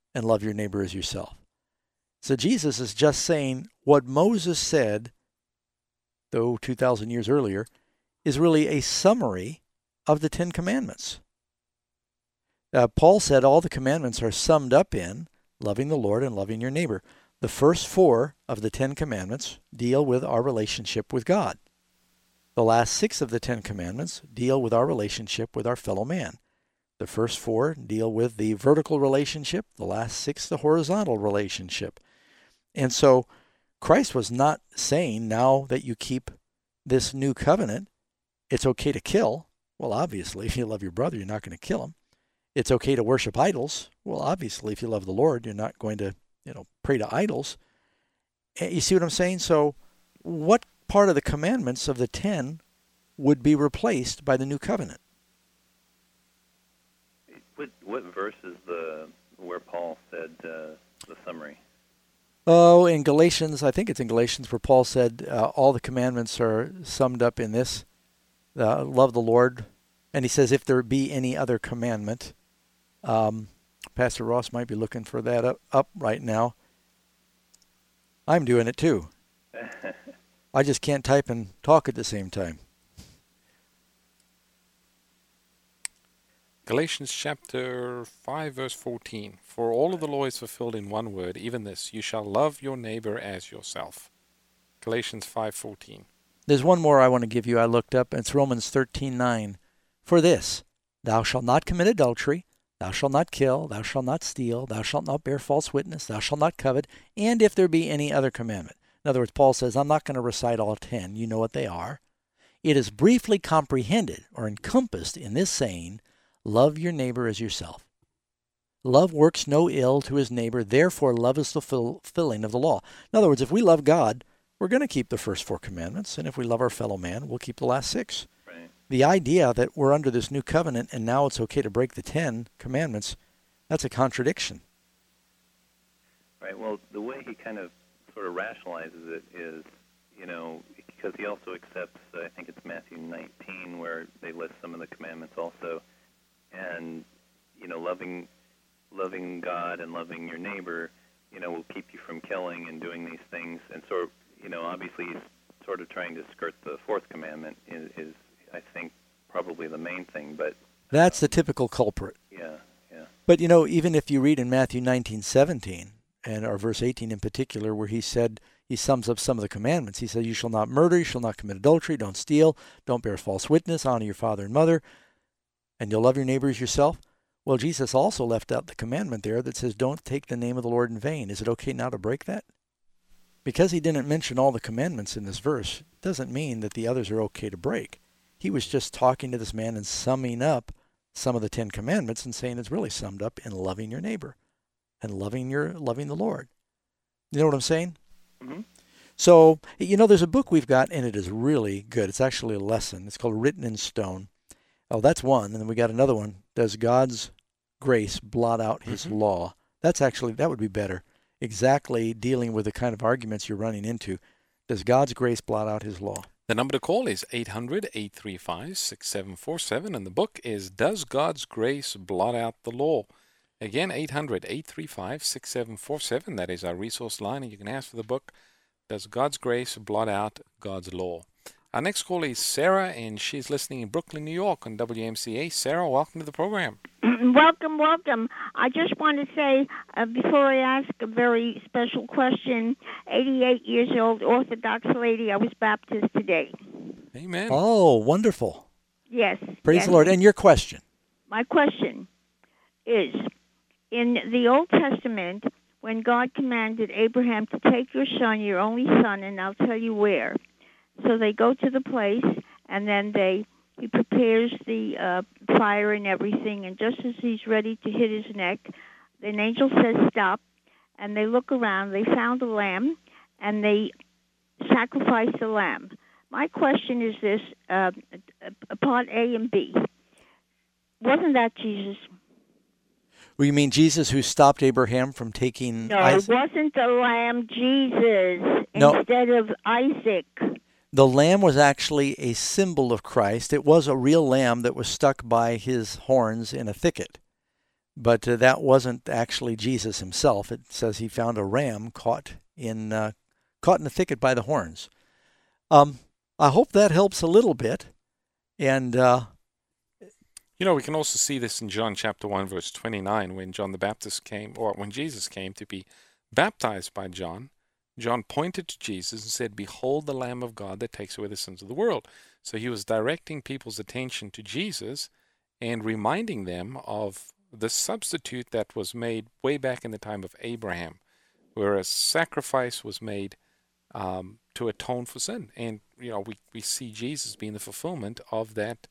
and love your neighbor as yourself. So Jesus is just saying what Moses said, though two thousand years earlier, is really a summary of the Ten Commandments. Uh, Paul said all the commandments are summed up in loving the Lord and loving your neighbor. The first four of the Ten Commandments deal with our relationship with God. The last six of the Ten Commandments deal with our relationship with our fellow man. The first four deal with the vertical relationship, the last six the horizontal relationship. And so Christ was not saying now that you keep this new covenant, it's okay to kill. Well, obviously, if you love your brother, you're not going to kill him. It's okay to worship idols. Well, obviously, if you love the Lord, you're not going to, you know, pray to idols. You see what I'm saying? So what part of the commandments of the ten would be replaced by the new covenant? What, what verse is the where Paul said uh, the summary? Oh, in Galatians, I think it's in Galatians where Paul said uh, all the commandments are summed up in this, uh, love the Lord. And he says if there be any other commandment, um, Pastor Ross might be looking for that up, up right now. I'm doing it too. I just can't type and talk at the same time. Galatians chapter five, verse fourteen. For all of the law is fulfilled in one word, even this, you shall love your neighbor as yourself. Galatians five fourteen. There's one more I want to give you. I looked up, and it's Romans thirteen nine. For this, thou shalt not commit adultery, thou shalt not kill, thou shalt not steal, thou shalt not bear false witness, thou shalt not covet, and if there be any other commandment. In other words, Paul says, I'm not going to recite all ten. You know what they are. It is briefly comprehended or encompassed in this saying, love your neighbor as yourself. Love works no ill to his neighbor, therefore love is the fulfilling of the law. In other words, if we love God, we're going to keep the first four commandments, and if we love our fellow man, we'll keep the last six. Right. The idea that we're under this new covenant and now it's okay to break the ten commandments, that's a contradiction. Right. Well, the way he kind of sort of rationalizes it is, you know, because he also accepts, I think it's Matthew nineteen, where they list some of the commandments also. And, you know, loving loving God and loving your neighbor, you know, will keep you from killing and doing these things. And so, you know, obviously he's sort of trying to skirt the fourth commandment is, is I think, probably the main thing. But that's the typical culprit. Yeah, yeah. But, you know, even if you read in Matthew nineteen seventeen, and or verse eighteen in particular, where he said, he sums up some of the commandments. He said, you shall not murder, you shall not commit adultery, don't steal, don't bear false witness, honor your father and mother, and you'll love your neighbor as yourself. Well, Jesus also left out the commandment there that says, don't take the name of the Lord in vain. Is it okay now to break that? Because he didn't mention all the commandments in this verse, doesn't mean that the others are okay to break. He was just talking to this man and summing up some of the Ten Commandments and saying it's really summed up in loving your neighbor and loving your loving the Lord. You know what I'm saying? Mm-hmm. So, you know, there's a book we've got, and it is really good. It's actually a lesson. It's called Written in Stone. Oh, that's one. And then we got another one. Does God's grace blot out his Mm-hmm. law? That's actually, that would be better. Exactly dealing with the kind of arguments you're running into. Does God's grace blot out his law? The number to call is eight hundred, eight three five, six seven four seven, and the book is Does God's Grace Blot Out the Law? Again, eight hundred, eight three five, six seven four seven. That is our resource line, and you can ask for the book, Does God's Grace Blot Out God's Law? Our next call is Sarah, and she's listening in Brooklyn, New York on W M C A. Sarah, welcome to the program. Welcome, welcome. I just want to say, uh, before I ask a very special question, eighty-eight years old, Orthodox lady, I was baptized today. Amen. Oh, wonderful. Yes. Praise yes. the Lord. And your question? My question is, in the Old Testament, when God commanded Abraham to take your son, your only son, and I'll tell you where. So they go to the place, and then they he prepares the uh, fire and everything, and just as he's ready to hit his neck, an angel says stop, and they look around. They found a lamb, and they sacrificed the lamb. My question is this, uh, part A and B. Wasn't that Jesus? Well, you mean Jesus who stopped Abraham from taking No, Isaac? it wasn't the lamb, Jesus, No. instead of Isaac. The lamb was actually a symbol of Christ. It was a real lamb that was stuck by his horns in a thicket. but uh, that wasn't actually Jesus himself. It says he found a ram caught in uh, caught in the thicket by the horns. Um, I hope that helps a little bit. And uh, you know, we can also see this in John chapter one, verse twenty-nine, when John the Baptist came, or when Jesus came to be baptized by John. John pointed to Jesus and said, "Behold the Lamb of God that takes away the sins of the world." So he was directing people's attention to Jesus and reminding them of the substitute that was made way back in the time of Abraham, where a sacrifice was made um, to atone for sin. And, you know, we, we see Jesus being the fulfillment of that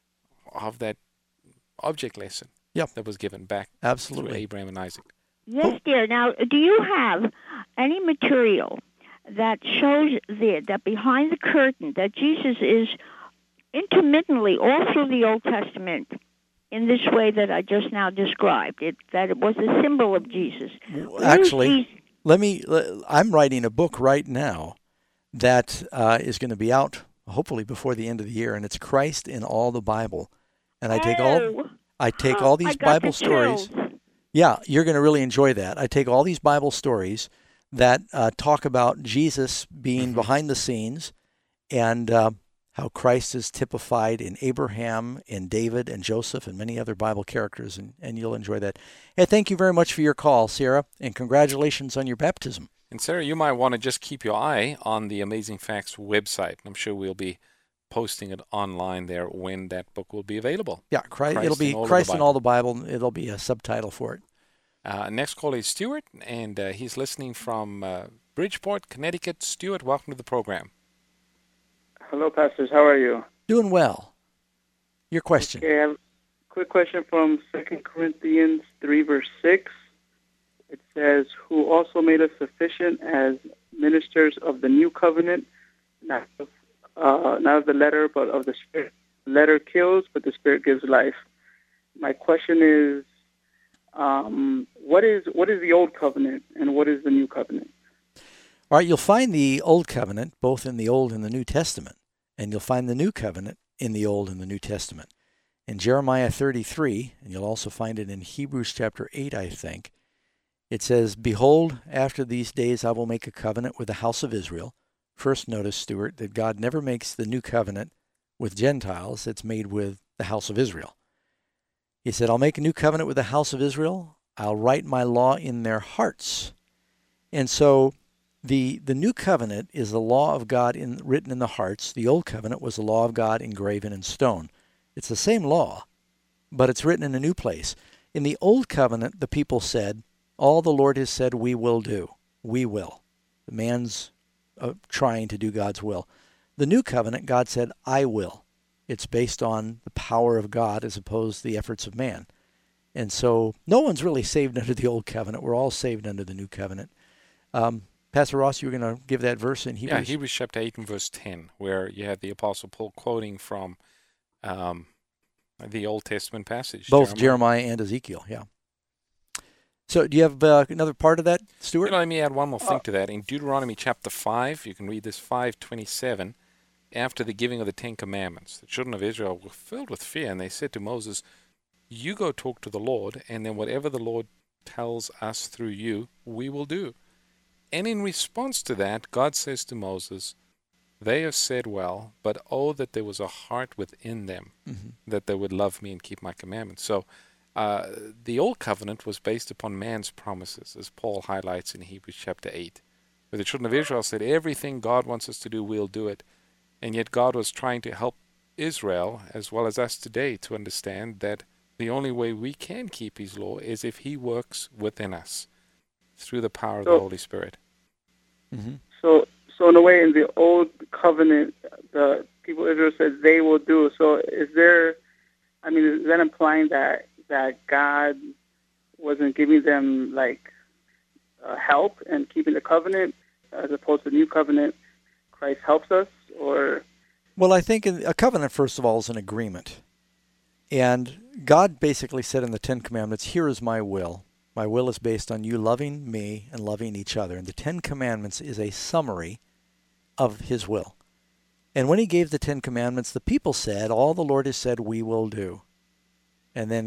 of that object lesson yep. that was given back Absolutely. through Abraham and Isaac. Yes, dear. Now, do you have any material that shows there that behind the curtain that Jesus is intermittently all through the Old Testament in this way that I just now described, it, that it was a symbol of Jesus? Actually, let me. I'm writing a book right now that uh, is going to be out hopefully before the end of the year, and it's Christ in all the Bible. And I take oh. all I take all these Bible the stories. chills. Yeah, you're going to really enjoy that. I take all these Bible stories that uh, talk about Jesus being behind the scenes and uh, how Christ is typified in Abraham, in David, and Joseph, and many other Bible characters, and, and you'll enjoy that. Hey, thank you very much for your call, Sarah, and congratulations on your baptism. And Sarah, you might want to just keep your eye on the Amazing Facts website. I'm sure we'll be posting it online there when that book will be available. Yeah, Christ, Christ it'll be in Christ in all the Bible. It'll be a subtitle for it. Uh, next call is Stuart, and uh, he's listening from uh, Bridgeport, Connecticut. Stuart, welcome to the program. Hello, pastors. How are you? Doing well. Your question. Okay, I have a quick question from Second Corinthians three, verse six. It says, "Who also made us sufficient as ministers of the new covenant, not of, uh, not of the letter, but of the Spirit. The letter kills, but the Spirit gives life." My question is, um, what is what is the old covenant and what is the new covenant? All right, you'll find the Old Covenant both in the Old and the New Testament, and you'll find the New Covenant in the Old and the New Testament. In Jeremiah thirty-three, and you'll also find it in Hebrews chapter eight, I think, it says, "Behold, after these days I will make a covenant with the house of Israel." First, notice, Stuart, that God never makes the new covenant with Gentiles. It's made with the house of Israel. He said, "I'll make a new covenant with the house of Israel. I'll write my law in their hearts." And so the the new covenant is the law of God in, written in the hearts. The old covenant was the law of God engraven in stone. It's the same law, but it's written in a new place. In the old covenant, the people said, "All the Lord has said we will do. We will." The man's uh, trying to do God's will. The new covenant, God said, "I will." It's based on the power of God as opposed to the efforts of man. And so no one's really saved under the old covenant. We're all saved under the new covenant. Um, Pastor Ross, you were going to give that verse in Hebrews? Yeah, Hebrews chapter eight and verse ten, where you had the Apostle Paul quoting from um, the Old Testament passage. Both Jeremiah, Jeremiah and Ezekiel, yeah. So do you have uh, another part of that, Stuart? You know, let me add one more thing to that. In Deuteronomy chapter five, you can read this five twenty-seven, after the giving of the Ten Commandments, the children of Israel were filled with fear, and they said to Moses, "You go talk to the Lord, and then whatever the Lord tells us through you, we will do." And in response to that, God says to Moses, "They have said well, but oh, that there was a heart within them, mm-hmm. that they would love me and keep my commandments." So uh, the old covenant was based upon man's promises, as Paul highlights in Hebrews chapter eight, where the children of Israel said, everything God wants us to do, we'll do it. And yet God was trying to help Israel, as well as us today, to understand that the only way we can keep his law is if he works within us through the power so, of the Holy Spirit. Mm-hmm. So, so in a way, in the old covenant, the people of Israel said they will do. So is there, I mean, is that implying that, that God wasn't giving them, like, uh, help in keeping the covenant, as opposed to the new covenant, Christ helps us? Or, well, I think a covenant, first of all, is an agreement. And God basically said in the Ten Commandments, "Here is my will. My will is based on you loving me and loving each other." And the Ten Commandments is a summary of his will. And when he gave the Ten Commandments, the people said, "All the Lord has said we will do." And then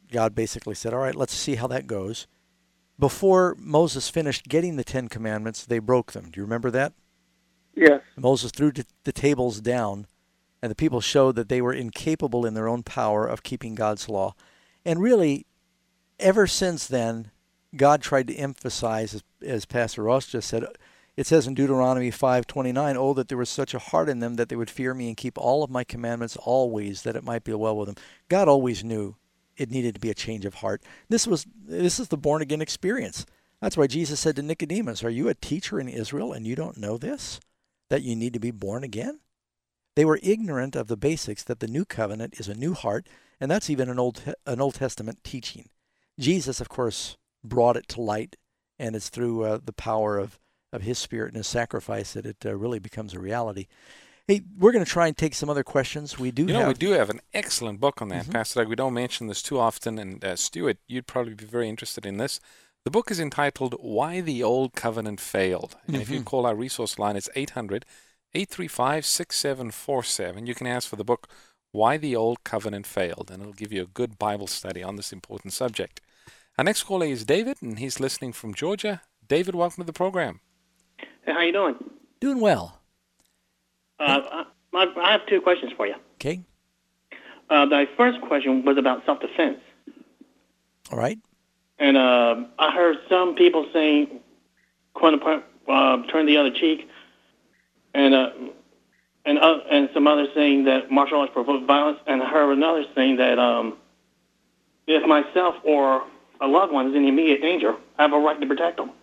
God basically said, all right, let's see how that goes. Before Moses finished getting the Ten Commandments, they broke them. Do you remember that? Yes. Moses threw the tables down, and the people showed that they were incapable in their own power of keeping God's law. And really, ever since then, God tried to emphasize, as, as Pastor Ross just said, it says in Deuteronomy five twenty-nine, oh, that there was such a heart in them that they would fear me and keep all of my commandments always, that it might be well with them. God always knew it needed to be a change of heart. This was this is the born-again experience. That's why Jesus said to Nicodemus, are you a teacher in Israel and you don't know this, that you need to be born again? They were ignorant of the basics, that the new covenant is a new heart, and that's even an Old, an Old Testament teaching. Jesus, of course, brought it to light, and it's through uh, the power of, of his Spirit and his sacrifice that it uh, really becomes a reality. Hey, we're going to try and take some other questions. We do you know, have... we do have an excellent book on that, Mm-hmm. Pastor Doug. We don't mention this too often, and uh, Stuart, you'd probably be very interested in this. The book is entitled Why the Old Covenant Failed. And if you Mhm. call our resource line, it's eight hundred, eight three five, six seven four seven. You can ask for the book Why the Old Covenant Failed, and it'll give you a good Bible study on this important subject. Our next caller is David, and he's listening from Georgia. David, welcome to the program. Hey, how you doing? Doing well. Uh, I, my, I have two questions for you. Okay. Uh, my first question was about self-defense. All right. And uh, I heard some people saying, quote unquote, uh, turn the other cheek, and uh, and uh, and some others saying that martial arts provoke violence, and I heard another saying that um, if myself or a loved one is in immediate danger, I have a right to protect them.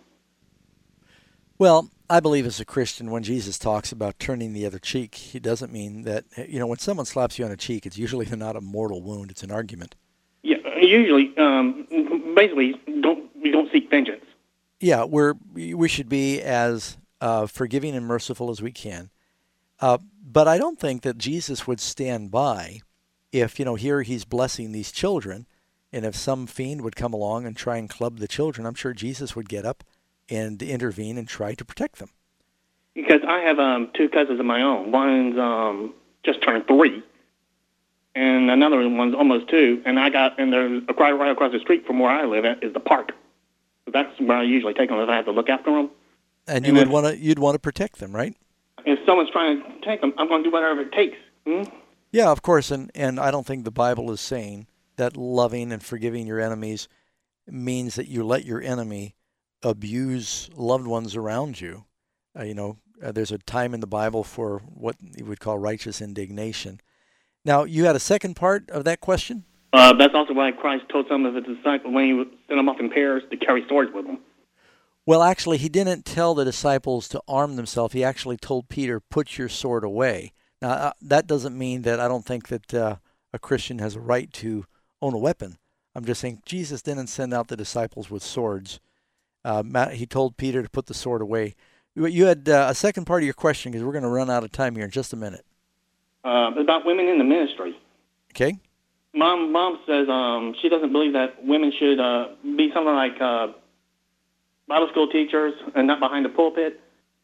Well, I believe as a Christian, when Jesus talks about turning the other cheek, he doesn't mean that, you know, when someone slaps you on a cheek, it's usually not a mortal wound, it's an argument. Yeah, usually, um, basically, don't we don't seek vengeance. Yeah, we're, we should be as uh, forgiving and merciful as we can. Uh, but I don't think that Jesus would stand by if, you know, here he's blessing these children, and if some fiend would come along and try and club the children, I'm sure Jesus would get up and intervene and try to protect them. Because I have um, two cousins of my own. One's um, just turned three, and another one's almost two. And I got, and they're right, right across the street from where I live at is the park. So that's where I usually take them if I have to look after them. And you And would if- want to, you'd want to protect them, right? If someone's trying to take them, I'm going to do whatever it takes. Hmm? Yeah, of course, and, and I don't think the Bible is saying that loving and forgiving your enemies means that you let your enemy abuse loved ones around you. Uh, you know, uh, there's a time in the Bible for what you would call righteous indignation. Now, you had a second part of that question? Uh, that's also why Christ told some of his disciples when he would send them off in pairs to carry swords with them. Well, actually, he didn't tell the disciples to arm themselves. He actually told Peter, put your sword away. Now, uh, that doesn't mean that I don't think that uh, a Christian has a right to own a weapon. I'm just saying Jesus didn't send out the disciples with swords. Uh, Matt, he told Peter to put the sword away. You, you had uh, a second part of your question, because we're going to run out of time here in just a minute. Uh, about women in the ministry. Okay? Mom, mom says um, she doesn't believe that women should uh, be something like uh, Bible school teachers and not behind the pulpit.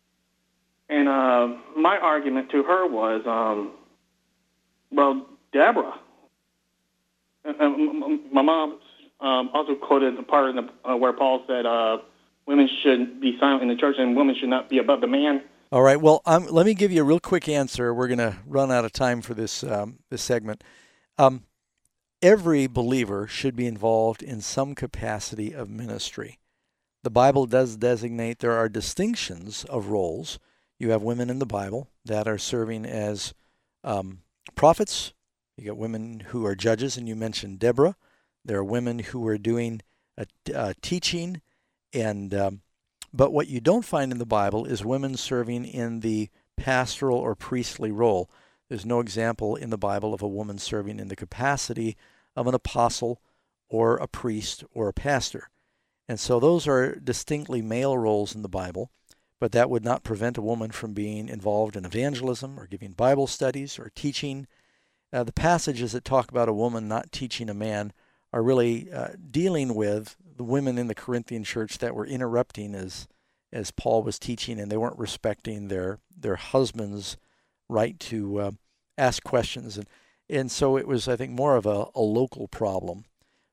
And uh, my argument to her was, um, well, Deborah. Uh, um, my mom um, also quoted the part in the, uh, where Paul said uh, women should be silent in the church and women should not be above the man. All right. Well, um, let me give you a real quick answer. We're going to run out of time for this um, this segment. Um, every believer should be involved in some capacity of ministry. The Bible does designate there are distinctions of roles. You have women in the Bible that are serving as um, prophets. You got women who are judges, and you mentioned Deborah. There are women who are doing a, a teaching, and um, but what you don't find in the Bible is women serving in the pastoral or priestly role. There's no example in the Bible of a woman serving in the capacity of an apostle or a priest or a pastor. And so those are distinctly male roles in the Bible, but that would not prevent a woman from being involved in evangelism or giving Bible studies or teaching. Uh, the passages that talk about a woman not teaching a man are really uh, dealing with the women in the Corinthian church that were interrupting as as Paul was teaching, and they weren't respecting their their husband's right to uh, ask questions. And, and so it was, I think, more of a, a local problem.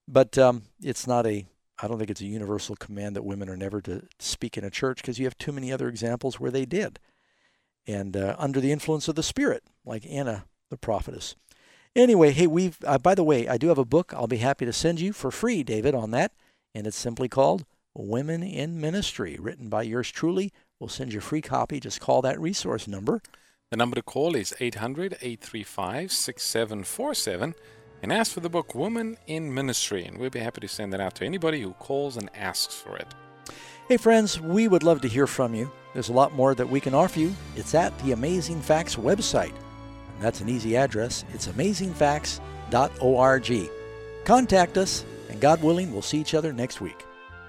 But um, it's not a, I don't think it's a universal command that women are never to speak in a church, because you have too many other examples where they did. And uh, under the influence of the Spirit, like Anna, the prophetess. Anyway, hey, we've, uh, by the way, I do have a book I'll be happy to send you for free, David, on that. And it's simply called Women in Ministry, written by yours truly. We'll send you a free copy. Just call that resource number. The number to call is eight hundred, eight three five, six seven four seven and ask for the book Women in Ministry. And we'll be happy to send that out to anybody who calls and asks for it. Hey, friends, we would love to hear from you. There's a lot more that we can offer you. It's at the Amazing Facts website. And that's an easy address. It's amazing facts dot org. Contact us, and God willing, we'll see each other next week.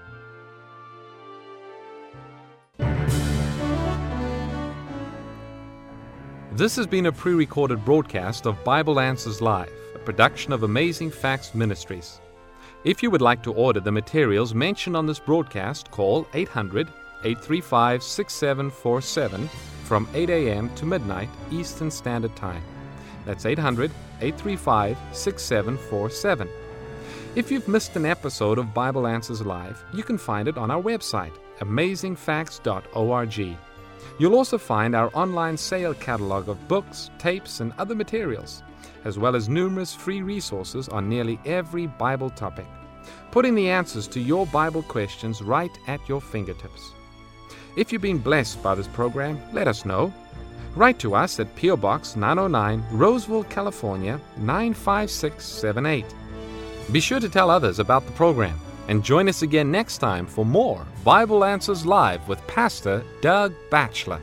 This has been a pre-recorded broadcast of Bible Answers Live, a production of Amazing Facts Ministries. If you would like to order the materials mentioned on this broadcast, call eight hundred, eight three five, six seven four seven from eight a.m. to midnight Eastern Standard Time. That's eight hundred, eight three five, six seven four seven. If you've missed an episode of Bible Answers Live, you can find it on our website, amazing facts dot org. You'll also find our online sale catalog of books, tapes, and other materials, as well as numerous free resources on nearly every Bible topic, putting the answers to your Bible questions right at your fingertips. If you've been blessed by this program, let us know. Write to us at P O Box nine oh nine, Roseville, California, nine five six seven eight. Be sure to tell others about the program, and join us again next time for more Bible Answers Live with Pastor Doug Batchelor.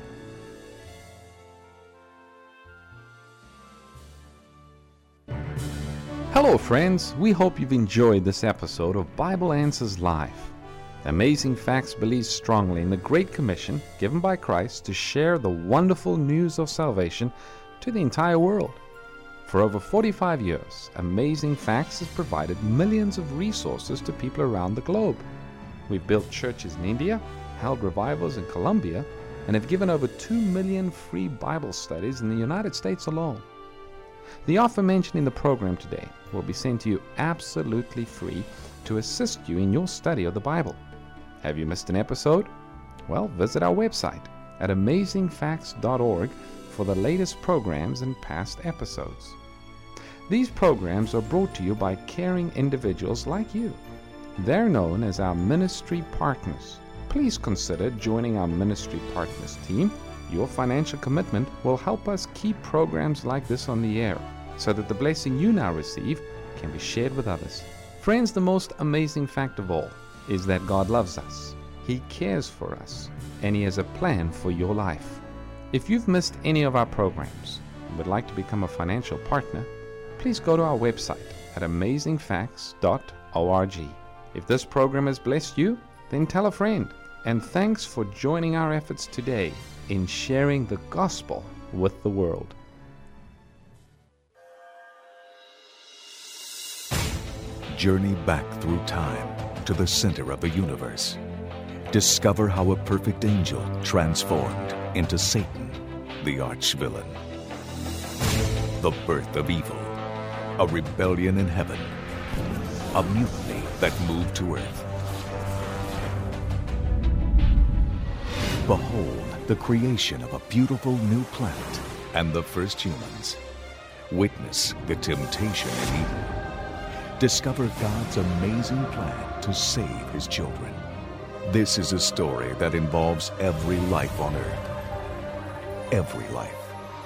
Hello, friends. We hope you've enjoyed this episode of Bible Answers Live. Amazing Facts believes strongly in the Great Commission given by Christ to share the wonderful news of salvation to the entire world. For over forty-five years, Amazing Facts has provided millions of resources to people around the globe. We've built churches in India, held revivals in Colombia, and have given over two million free Bible studies in the United States alone. The offer mentioned in the program today will be sent to you absolutely free to assist you in your study of the Bible. Have you missed an episode? Well, visit our website at amazing facts dot org for the latest programs and past episodes. These programs are brought to you by caring individuals like you. They're known as our ministry partners. Please consider joining our ministry partners team. Your financial commitment will help us keep programs like this on the air, so that the blessing you now receive can be shared with others. Friends, the most amazing fact of all is that God loves us. He cares for us, and He has a plan for your life. If you've missed any of our programs and would like to become a financial partner, please go to our website at amazing facts dot org. If this program has blessed you, then tell a friend. And thanks for joining our efforts today in sharing the gospel with the world. Journey back through time to the center of the universe. Discover how a perfect angel transformed into Satan, the arch-villain. The birth of evil, a rebellion in heaven, a mutiny that moved to earth. Behold the creation of a beautiful new planet and the first humans. Witness the temptation in Eden. Discover God's amazing plan to save His children. This is a story that involves every life on earth. Every life.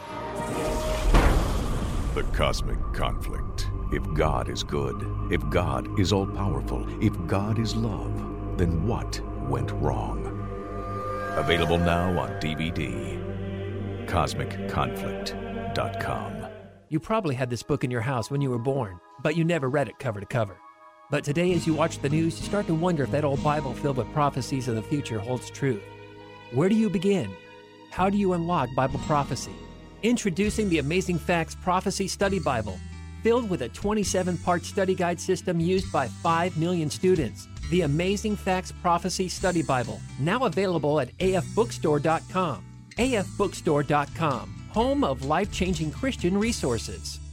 The Cosmic Conflict. If God is good, if God is all-powerful, if God is love, then what went wrong? Available now on D V D. cosmic conflict dot com. You probably had this book in your house when you were born, but you never read it cover to cover. But today, as you watch the news, you start to wonder if that old Bible filled with prophecies of the future holds true. Where do you begin? How do you unlock Bible prophecy? Introducing the Amazing Facts Prophecy Study Bible, filled with a twenty-seven part study guide system used by five million students. The Amazing Facts Prophecy Study Bible, now available at A F bookstore dot com. A F bookstore dot com, home of life-changing Christian resources.